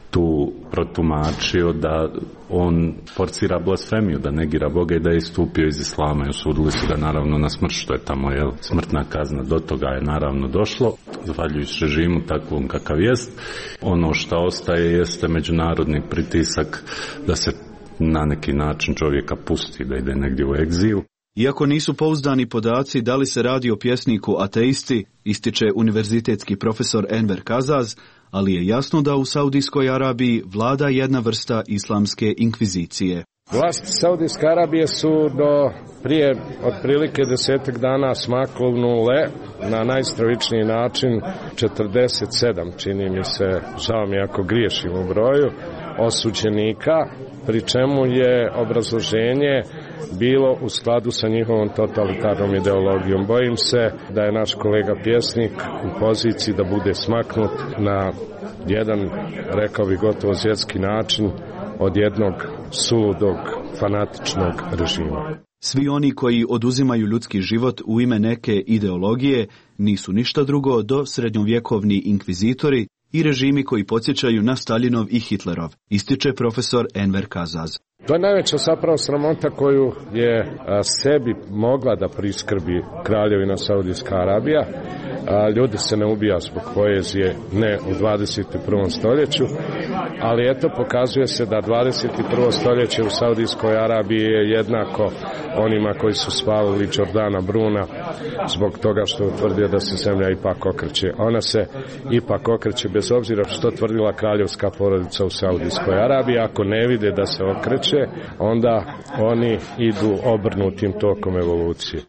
tu protumačio da on forcira blasfemiju, da negira Boga i da je istupio iz islama i osudili su ga naravno na smrt, što je tamo, jel, smrtna kazna. Do toga je naravno došlo, zahvaljujući režimu takvom kakav jest. Ono što ostaje jeste međunarodni pritisak da se na neki način čovjeka pusti, da ide negdje u egzil. Iako nisu pouzdani podaci da li se radi o pjesniku ateisti, ističe univerzitetski profesor Enver Kazaz, ali je jasno da u Saudijskoj Arabiji vlada jedna vrsta islamske inkvizicije. Vlasti Saudijske Arabije su do prije otprilike desetak dana smaknule na najstravičniji način četrdeset sedam, čini mi se, žao mi ako griješim u broju, osuđenika, pri čemu je obrazloženje bilo u skladu sa njihovom totalitarnom ideologijom. Bojim se da je naš kolega pjesnik u poziciji da bude smaknut na jedan, rekao bi gotovo svjetski način, od jednog suludog, fanatičnog režima. Svi oni koji oduzimaju ljudski život u ime neke ideologije nisu ništa drugo do srednjovjekovni inkvizitori i režimi koji podsjećaju na Staljinov i Hitlerov, ističe profesor Enver Kazaz. To je najveća zapravo sramota koju je a, sebi mogla da priskrbi kraljevina Saudijska Arabija. A, ljudi se ne ubija zbog poezije, ne u dvadeset prvom stoljeću, ali eto pokazuje se da dvadeset prvo stoljeće u Saudijskoj Arabiji je jednako onima koji su spalili Jordana Bruna zbog toga što je utvrdio da se zemlja ipak okreće. Ona se ipak okreće bez obzira što tvrdila kraljevska porodica u Saudijskoj Arabiji. Ako ne vide da se okreće, onda oni idu obrnutim tokom evolucije.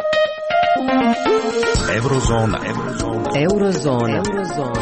Eurozona. Eurozona. Eurozona. Eurozona.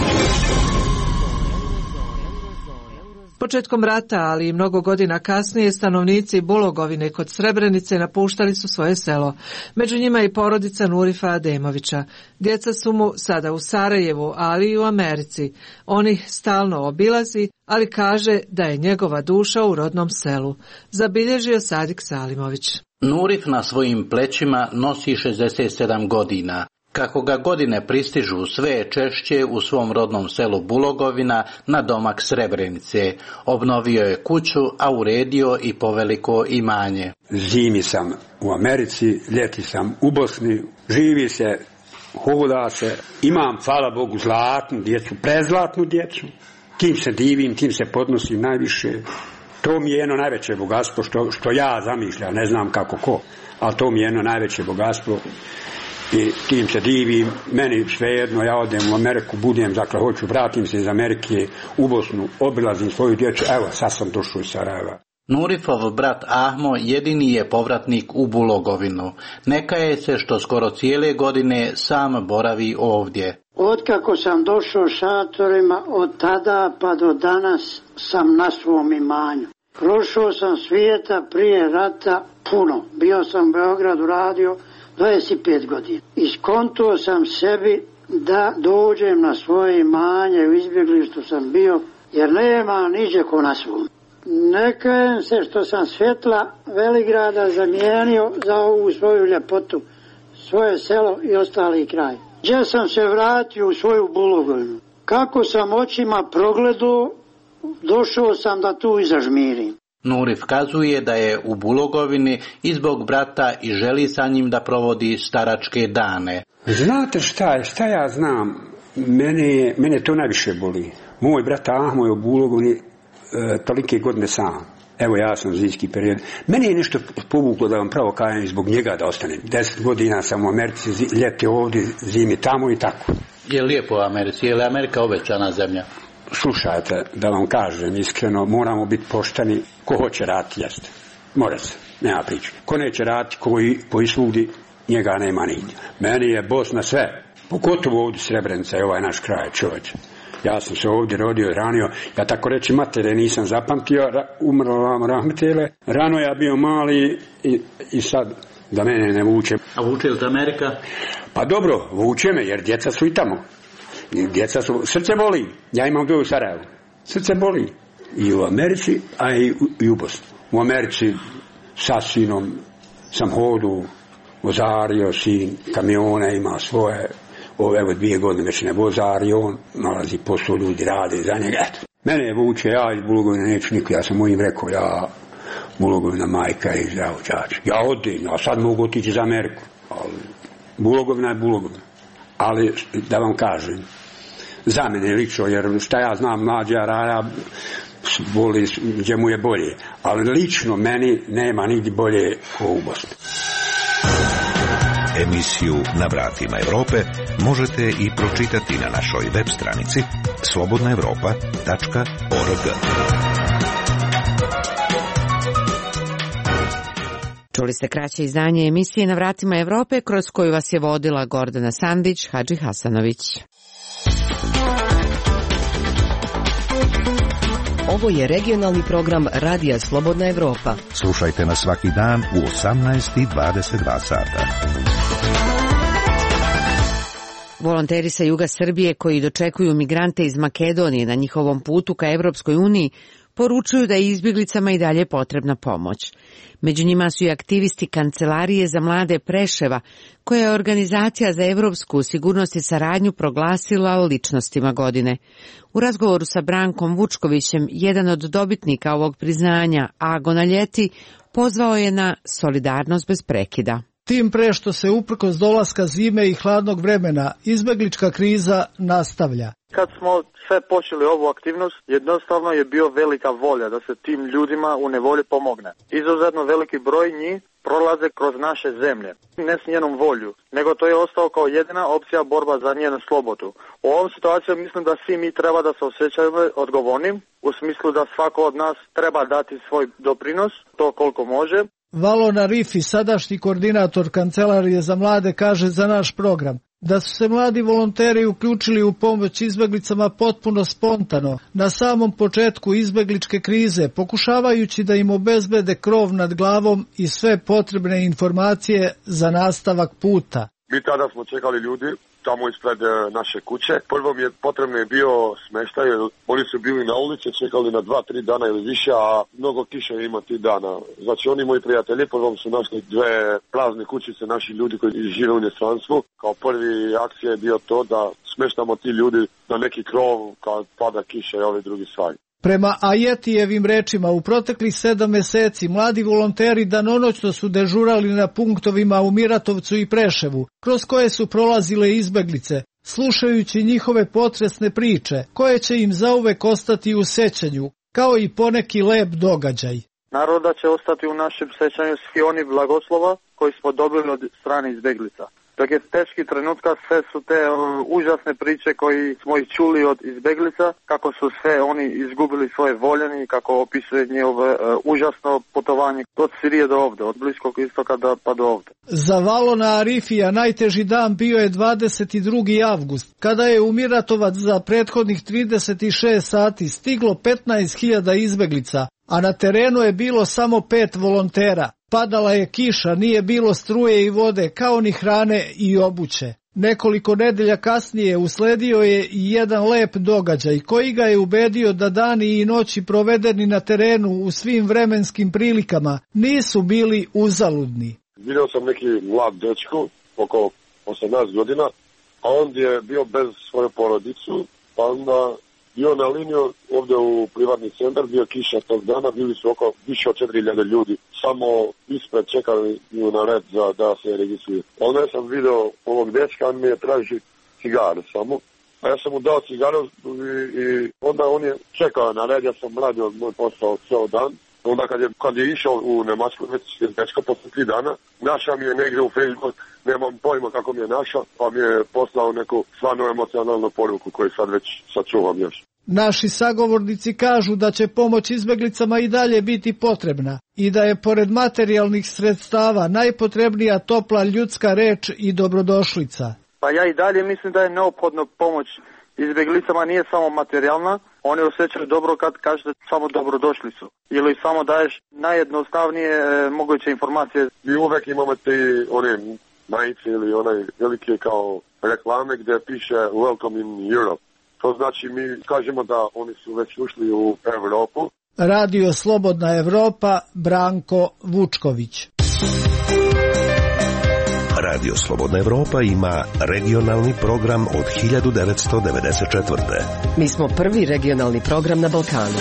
Početkom rata, ali i mnogo godina kasnije, stanovnici Bulogovine kod Srebrenice napuštali su svoje selo. Među njima i porodica Nurifa Ademovića. Djeca su mu sada u Sarajevu, ali i u Americi. On ih stalno obilazi, ali kaže da je njegova duša u rodnom selu. Zabilježio Sadik Salimović. Nurif na svojim plećima nosi šezdeset sedam godina. Kako ga godine pristižu, sve je češće u svom rodnom selu Bulogovina na domak Srebrenice. Obnovio je kuću, a uredio i poveliko imanje. Zimi sam u Americi, ljeti sam u Bosni, živi se, hoda se, imam, hvala Bogu, zlatnu djecu, prezlatnu djecu, tim se divim, tim se podnosim najviše. To mi je jedno najveće bogatstvo što, što ja zamišljam, ne znam kako ko, ali to mi je jedno najveće bogatstvo. I tim se divim, meni svejedno, ja odem u Ameriku, budem, dakle, hoću, vratim se iz Amerike u Bosnu, obilazim svoju djecu, evo, sad sam došao iz Sarajeva. Nurifov brat Ahmo jedini je povratnik u Bulogovinu. Neka je se što skoro cijele godine sam boravi ovdje. Otkako sam došao šatorima, od tada pa do danas sam na svom imanju. Prošao sam svijeta prije rata puno. Bio sam u Beogradu radio dvadeset pet godina. Iskontuo sam sebi da dođem na svoje imanje, u izbjeglištu sam bio, jer nema niđe ko na svom. Ne kajem se što sam svjetla Veligrada zamijenio za ovu svoju ljepotu, svoje selo i ostali kraj. Gdje sam se vratio u svoju Bulogovinu. Kako sam očima progledao, došao sam da tu i zažmirim. Nurif kazuje da je u Bulogovini i zbog brata i želi sa njim da provodi staračke dane. Znate šta je, šta ja znam, mene, mene to najviše boli. Moj brat Ahmo je u Bulogovini e, tolike godine sam. Evo ja sam zimski period. Mene je nešto povuklo da vam pravo kajem zbog njega da ostanem. Deset godina sam u Americi, ljeti ovdje, zimi tamo i tako. Je lijepo u Americi, je li Amerika obećana zemlja? Slušajte, da vam kažem iskreno, moramo biti pošteni. Ko hoće raditi, jeste. Mora se, nema priče. Ko neće raditi, koji poisludi, njega nema nigdje. Meni je Bosna sve, pogotovo ovdje Srebrenica je ovaj naš kraj, čovječe. Ja sam se ovdje rodio i ranio, ja tako reći matere nisam zapamtio, umrlo vam rahmetele. Rano ja bio mali i, i sad da mene ne vuče. A vuče li te Amerika? Pa dobro, vuče me jer djeca su i tamo. Djeca su, srce boli, ja imam dvoje u Sarajevu, srce boli. i u Americi, a i u, i u Bosni. U Americi sa sinom sam hodu, vozario, sin kamiona, ima svoje, ove, evo dvije godine već ne vozari, on nalazi posao, ljudi rade za njega. Eto. Mene vuče, ja iz Bulogovina neću niko, ja sam mojim rekao, ja Bulogovina majka i zdravo čač. Ja odim, ja sad mogu otići za Ameriku, ali Bulogovina je Bulogovina. Ali da vam kažem, za mene lično, jer šta ja znam, Mađara, ja voli gdje mu je bolje, ali lično meni nema nigdje bolje ko u Bosni. Emisiju Na vratima Evrope možete i pročitati na našoj web stranici slobodna evropa tačka org. Čuli ste kraće izdanje emisije Na vratima Evrope, kroz koju vas je vodila Gordana Sandić, Hadži Hasanović. Ovo je regionalni program Radija Slobodna Evropa. Slušajte nas svaki dan u osamnaest i dvadeset dva sata. Volonteri sa juga Srbije koji dočekuju migrante iz Makedonije na njihovom putu ka Evropskoj uniji poručuju da je izbjeglicama i dalje potrebna pomoć. Među njima su i aktivisti Kancelarije za mlade Preševa, koja je Organizacija za evropsku sigurnost i saradnju proglasila ličnostima godine. U razgovoru sa Brankom Vučkovićem, jedan od dobitnika ovog priznanja, Ago na ljeti, pozvao je na solidarnost bez prekida. Tim pre što se uprkos dolaska zime i hladnog vremena, izbeglička kriza nastavlja. Kad smo sve počeli ovu aktivnost, jednostavno je bio velika volja da se tim ljudima u nevolji pomogne. Izuzetno veliki broj njih prolaze kroz naše zemlje, ne s njenom volju, nego to je ostao kao jedina opcija borba za njenu slobodu. U ovom situaciju mislim da svi mi treba da se osjećamo odgovornim, u smislu da svako od nas treba dati svoj doprinos, to koliko može. Valon Arifi, sadašnji koordinator Kancelarije za mlade, kaže za naš program da su se mladi volonteri uključili u pomoć izbeglicama potpuno spontano, na samom početku izbegličke krize, pokušavajući da im obezbede krov nad glavom i sve potrebne informacije za nastavak puta. Mi tada smo čekali ljudi tamo ispred naše kuće. Prvo mi je potrebno je bio smještaj, jer oni su bili na ulici, čekali na dva, tri dana ili više, a mnogo kiša ima ti dana. Znači oni moji prijatelji prvom su našli dve prazne kućice, naši ljudi koji žive u inostranstvu. Kao prvi akcija je bio to da smještamo ti ljudi na neki krov kad pada kiša i ove drugi stvari. Prema Ajetijevim rečima, u proteklih sedam meseci mladi volonteri danonoćno su dežurali na punktovima u Miratovcu i Preševu, kroz koje su prolazile izbeglice, slušajući njihove potresne priče, koje će im zauvek ostati u sećanju, kao i poneki lep događaj. Naroda će ostati u našem sećanju svi oni blagoslova koji smo dobili od strane izbeglica. Dok je teški trenutka, sve su te uh, užasne priče koji smo ih čuli od izbeglica, kako su sve oni izgubili svoje voljeni, kako opisuje njihovo uh, užasno putovanje od Sirije do ovde, od Bliskog istoka da, pa do ovde. Za Valona Arifija najteži dan bio je dvadeset drugi avgust, kada je u Miratovac za prethodnih trideset šest sati stiglo petnaest hiljada izbeglica, a na terenu je bilo samo pet volontera. Padala je kiša, nije bilo struje i vode, kao ni hrane i obuće. Nekoliko nedelja kasnije usledio je i jedan lep događaj koji ga je ubedio da dani i noći provedeni na terenu u svim vremenskim prilikama nisu bili uzaludni. Vidio sam neki mlad dečko, oko osamnaest godina, a on je bio bez svoje porodicu, pa onda bio na liniju ovdje u privatni centar, bio kiša tog dana, bili su oko više od četiri hiljade ljudi, samo ispred čekali na red za da se registruje. Onda sam vidio ovog dečka, on mi je traži cigare samo, a ja sam mu dao cigaru i, i onda on je čekao na red, ja sam radio moj posao ceo dan. Onda kad je, kad je išao u Nemačku, već dečko posle tri dana, našao mi je negdje u Facebook, nemam pojma kako mi je našao, pa mi je poslao neku stvarno emocionalnu poruku koju sad već sačuvam još. Naši sagovornici kažu da će pomoć izbeglicama i dalje biti potrebna i da je pored materijalnih sredstava najpotrebnija topla ljudska reč i dobrodošlica. Pa ja i dalje mislim da je neophodno pomoć izbjeglicama, nije samo materijalna, oni osjećaju dobro kad kažete samo dobrodošli su ili samo daješ najjednostavnije e, moguće informacije. Mi uvek imamo te one majice ili onaj velike kao reklame gdje piše Welcome in Europe. To znači mi kažemo da oni su već ušli u Evropu. Radio Slobodna Evropa, Branko Vučković. Radio Slobodna Evropa ima regionalni program od hiljadu devetsto devedeset četvrte. Mi smo prvi regionalni program na Balkanu.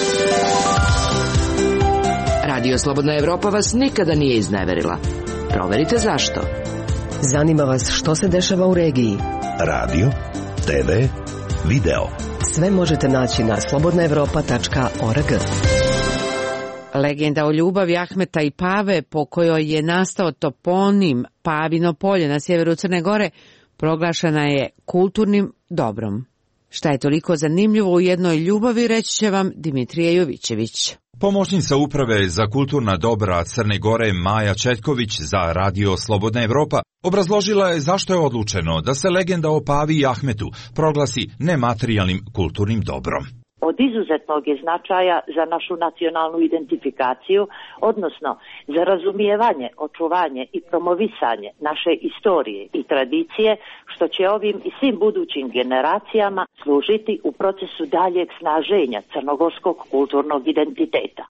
Radio Slobodna Evropa vas nikada nije izneverila. Proverite zašto. Zanima vas što se dešava u regiji. Radio, te ve, video. Sve možete naći na slobodna evropa tačka org. Legenda o ljubavi Ahmeta i Pave, po kojoj je nastao toponim Pavino polje na sjeveru Crne Gore, proglašena je kulturnim dobrom. Šta je toliko zanimljivo u jednoj ljubavi, reći će vam Dimitrije Jovićević. Pomoćnica uprave za kulturna dobra Crne Gore Maja Četković za Radio Slobodna Evropa obrazložila je zašto je odlučeno da se legenda o Pavi i Ahmetu proglasi nematerijalnim kulturnim dobrom. Od izuzetnog je značaja za našu nacionalnu identifikaciju, odnosno za razumijevanje, očuvanje i promovisanje naše istorije i tradicije, što će ovim i svim budućim generacijama služiti u procesu daljeg snaženja crnogorskog kulturnog identiteta.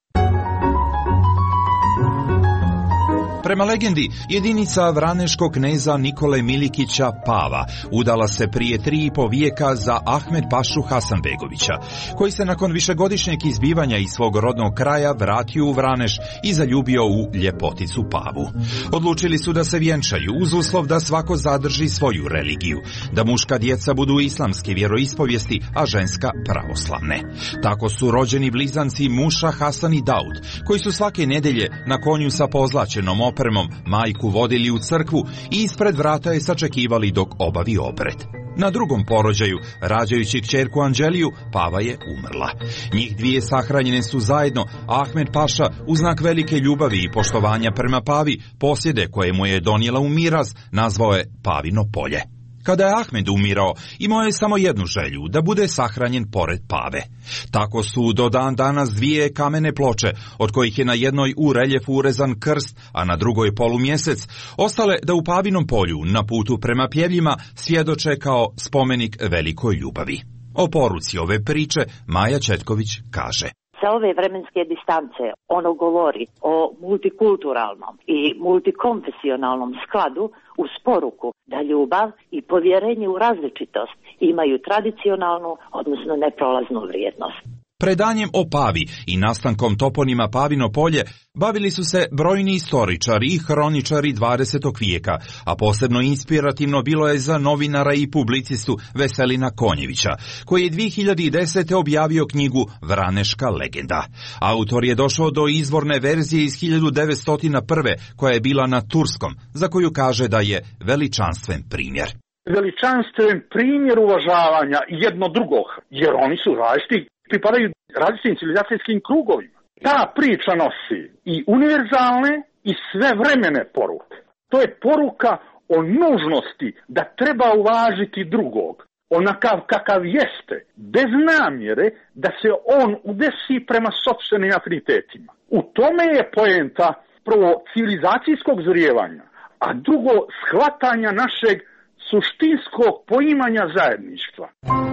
Prema legendi, jedinica vraneškog kneza Nikole Milikića Pava udala se prije tri i po vijeka za Ahmed Pašu Hasanbegovića, koji se nakon višegodišnjeg izbivanja iz svog rodnog kraja vratio u Vraneš i zaljubio u ljepoticu Pavu. Odlučili su da se vjenčaju uz uslov da svako zadrži svoju religiju, da muška djeca budu islamske vjeroispovijesti, a ženska pravoslavne. Tako su rođeni blizanci Muša, Hasan i Daud, koji su svake nedelje na konju sa pozlaćenom opremom majku vodili u crkvu i ispred vrata je sačekivali dok obavi obred. Na drugom porođaju, rađajući kćerku Anđeliju, Pava je umrla. Njih dvije sahranjene su zajedno, a Ahmed Paša, u znak velike ljubavi i poštovanja prema Pavi, posjede koje mu je donijela u miraz, nazvao je Pavino polje. Kada je Ahmed umirao, imao je samo jednu želju, da bude sahranjen pored Pave. Tako su do dan danas dvije kamene ploče, od kojih je na jednoj u reljefu urezan krst, a na drugoj polumjesec, ostale da u Pavinom polju, na putu prema Pjevljima, svjedoče kao spomenik velikoj ljubavi. O poruci ove priče Maja Četković kaže: Sa ove vremenske distance ono govori o multikulturalnom i multikonfesionalnom skladu uz poruku da ljubav i povjerenje u različitost imaju tradicionalnu, odnosno neprolaznu vrijednost. Predanjem o Pavi i nastankom toponima Pavino polje bavili su se brojni istoričari i hroničari dvadesetog vijeka, a posebno inspirativno bilo je za novinara i publicistu Veselina Konjevića, koji je dvije hiljade desete. objavio knjigu Vraneška legenda. Autor je došao do izvorne verzije iz hiljadu devetsto prve. koja je bila na turskom, za koju kaže da je veličanstven primjer. Veličanstven primjer uvažavanja jedno drugog, jer oni su različiti, pripadaju različitim civilizacijskim krugovima. Ta priča nosi i univerzalne i sve vremene poruke. To je poruka o nužnosti da treba uvažiti drugog, onakav kakav jeste, bez namjere da se on udesi prema sopstvenim afinitetima. U tome je poenta prvo civilizacijskog zrijevanja, a drugo shvatanja našeg suštinskog poimanja zajedništva.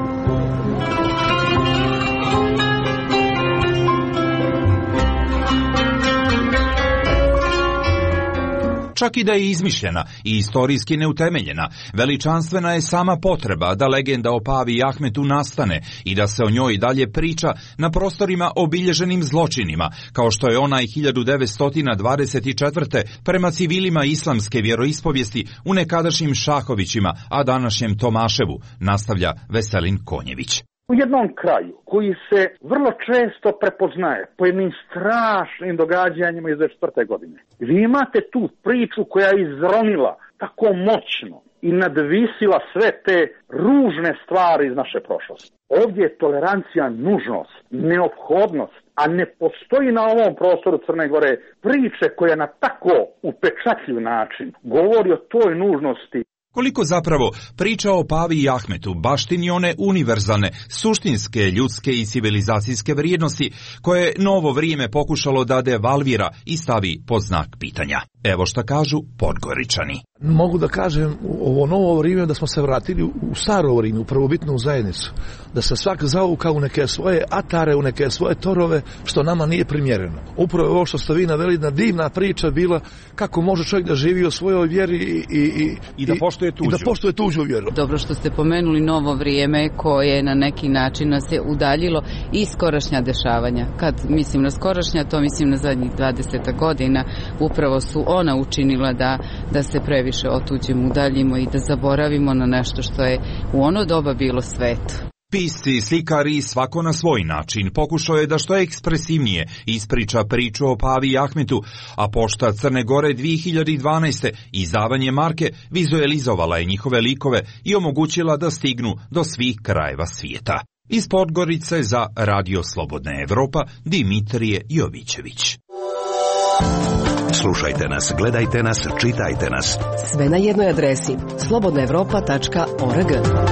Čak i da je izmišljena i istorijski neutemeljena, veličanstvena je sama potreba da legenda o Pavi i Ahmetu nastane i da se o njoj dalje priča na prostorima obilježenim zločinima, kao što je onaj hiljadu devetsto dvadeset četvrte. prema civilima islamske vjeroispovijesti u nekadašnjim Šahovićima, a današnjem Tomaševu, nastavlja Veselin Konjević. U jednom kraju koji se vrlo često prepoznaje po jednim strašnim događanjima iz devedeset četvrte. godine. Vi imate tu priču koja je izronila tako moćno i nadvisila sve te ružne stvari iz naše prošlosti. Ovdje je tolerancija nužnost, neophodnost, a ne postoji na ovom prostoru Crne Gore priče koja na tako upečatljiv način govori o toj nužnosti. Koliko zapravo priča o Pavi i Ahmetu baštini one univerzalne, suštinske, ljudske i civilizacijske vrijednosti koje novo vrijeme pokušalo da devalvira i stavi pod znak pitanja. Evo šta kažu Podgoričani. Mogu da kažem u ovo novo vrijeme da smo se vratili u staro vrijeme, u prvobitnu zajednicu. Da se svak zauka u neke svoje atare, u neke svoje torove, što nama nije primjereno. Upravo ovo što ste vi naveli, jedna divna priča bila kako može čovjek da živi u svojoj vjeri i, i, i, I da poštuje tuđu. I da poštuje tuđu vjeru. Dobro što ste pomenuli novo vrijeme koje na neki način nas je udaljilo i skorašnja dešavanja. Kad mislim na skorašnja, to mislim na zadnjih dvadeset godina. Upravo su ona učinila da, da se previše otuđimo, udaljimo i da zaboravimo na nešto što je u ono doba bilo sveto. Pisci, slikari, svako na svoj način pokušao je da što ekspresivnije ispriča priču o Pavi i Ahmetu, a Pošta Crne Gore dvije hiljade dvanaeste izdavanje marke vizualizovala je njihove likove i omogućila da stignu do svih krajeva svijeta. Iz Podgorice za Radio Slobodna Evropa, Dimitrije Jovićević. Slušajte nas, gledajte nas, čitajte nas. Sve na jednoj adresi slobodna evropa tačka org.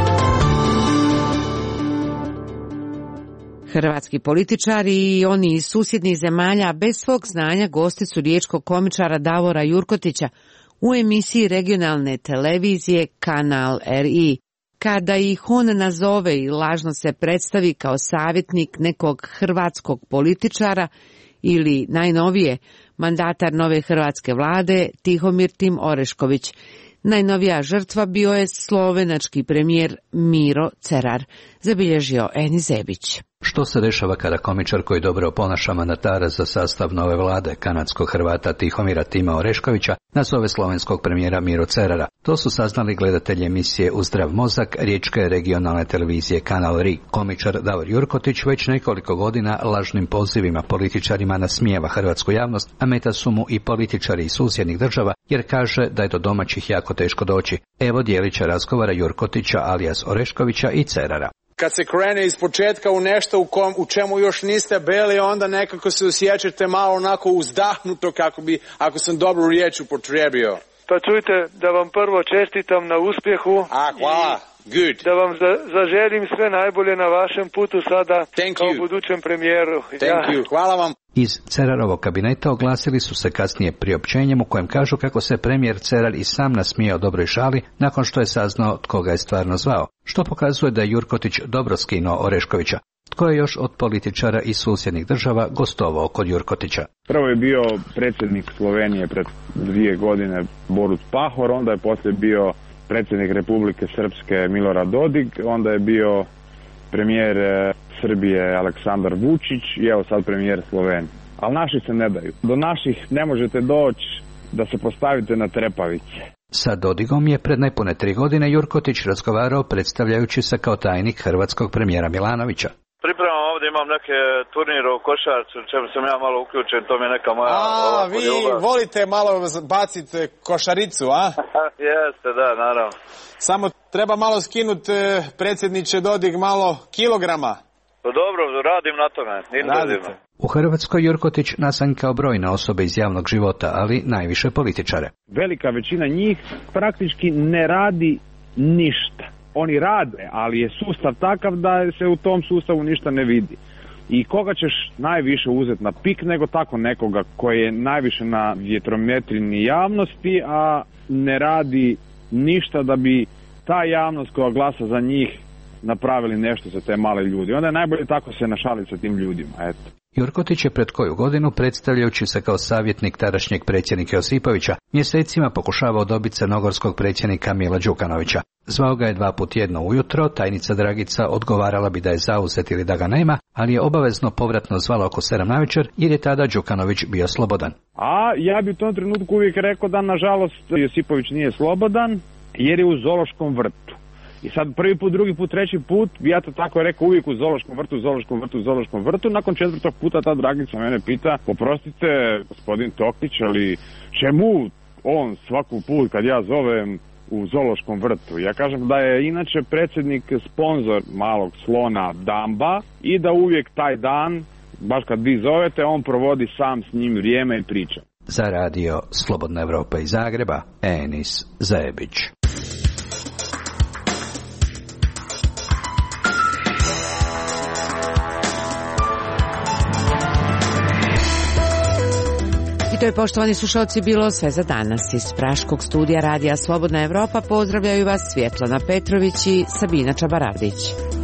Hrvatski političari i oni iz susjednih zemalja bez svog znanja gosti su riječkog komičara Davora Jurkotića u emisiji regionalne televizije Kanal R I. Kada ih on nazove i lažno se predstavi kao savjetnik nekog hrvatskog političara ili najnovije mandatar nove hrvatske vlade Tihomir Tim Orešković. Najnovija žrtva bio je slovenački premijer Miro Cerar, zabilježio Eni Zebić. Što se dešava kada komičar koji dobro oponaša mandatara za sastav nove vlade kanadskog Hrvata Tihomira Tima Oreškovića nazove slovenskog premijera Miro Cerara? To su saznali gledatelji emisije U zdrav mozak riječke regionalne televizije Kanal R I. Komičar Davor Jurkotić već nekoliko godina lažnim pozivima političarima nasmijeva hrvatsku javnost, a meta su mu i političari iz susjednih država jer kaže da je do domaćih jako teško doći. Evo dijelića razgovora Jurkotića alias Oreškovića i Cerara. Kad se krene iz početka u nešto u, kom, u čemu još niste bili, onda nekako se osjećate malo onako uzdahnuto, kako bi, ako sam dobru riječ upotrijebio. Pa čujte, da vam prvo čestitam na uspjehu. A, hvala. Good. Da vam za, zaželim sve najbolje na vašem putu sada Thank kao you. budućem premijeru. Thank ja. you. Hvala vam. Iz Cerarovog kabineta oglasili su se kasnije priopćenjem u kojem kažu kako se premijer Cerar i sam nasmijao dobroj šali nakon što je saznao tko ga je stvarno zvao, što pokazuje da je Jurkotić dobro skinuo Oreškovića. Tko je još od političara iz susjednih država gostovao kod Jurkotića? Prvo je bio predsjednik Slovenije pred dvije godine Borut Pahor, onda je poslije bio predsjednik Republike Srpske Milorad Dodik, onda je bio premijer Srbije Aleksandar Vučić i evo sad premijer Slovenije. Ali naši se ne daju. Do naših ne možete doći da se postavite na trepavice. Sa Dodigom je pred nepune tri godine Jurkotić razgovarao predstavljajući se kao tajnik hrvatskog premijera Milanovića. Pripremam ovdje, imam neke turnire u košarcu, čemu sam ja malo uključen, to mi je neka moja... A, vi ljubav. Volite malo baciti košaricu, a? Jeste, da, naravno. Samo treba malo skinuti, predsjedniče Dodig, malo kilograma. Pa dobro, radim na tome, intenzivno. U Hrvatskoj Jurkotić nasanjkao brojne osobe iz javnog života, ali najviše političare. Velika većina njih praktički ne radi ništa. Oni rade, ali je sustav takav da se u tom sustavu ništa ne vidi. I koga ćeš najviše uzeti na pik nego tako nekoga koji je najviše na vjetrometrini javnosti, a ne radi ništa da bi ta javnost koja glasa za njih napravili nešto za te male ljudi. Onda je najbolje tako se našaliti sa tim ljudima. Eto. Jurkotić je pred koju godinu, predstavljajući se kao savjetnik tadašnjeg predsjednika Josipovića, mjesecima pokušavao dobiti crnogorskog predsjednika Mila Đukanovića. Zvao ga je dva put jedno ujutro, tajnica Dragica odgovarala bi da je zauzet ili da ga nema, ali je obavezno povratno zvala oko sedam navečer jer je tada Đukanović bio slobodan. A ja bi u tom trenutku uvijek rekao da nažalost Josipović nije slobodan jer je u zoološkom vrtu. I sad prvi put, drugi put, treći put, ja to tako rekao uvijek u zoološkom vrtu, zoološkom vrtu, zoološkom vrtu. Nakon četvrtog puta ta Dragica mene pita, oprostite gospodin Toklić, ali čemu on svaku put kad ja zovem u zoološkom vrtu? Ja kažem da je inače predsjednik sponzor malog slona Damba i da uvijek taj dan, baš kad vi zovete, on provodi sam s njim vrijeme i priča. Za radio Slobodna Evropa iz Zagreba, Enis Zebić. I to je, poštovani slušalci, bilo sve za danas. Iz praškog studija radija Slobodna Evropa pozdravljaju vas Svjetlana Petrović i Sabina Čabaravdić.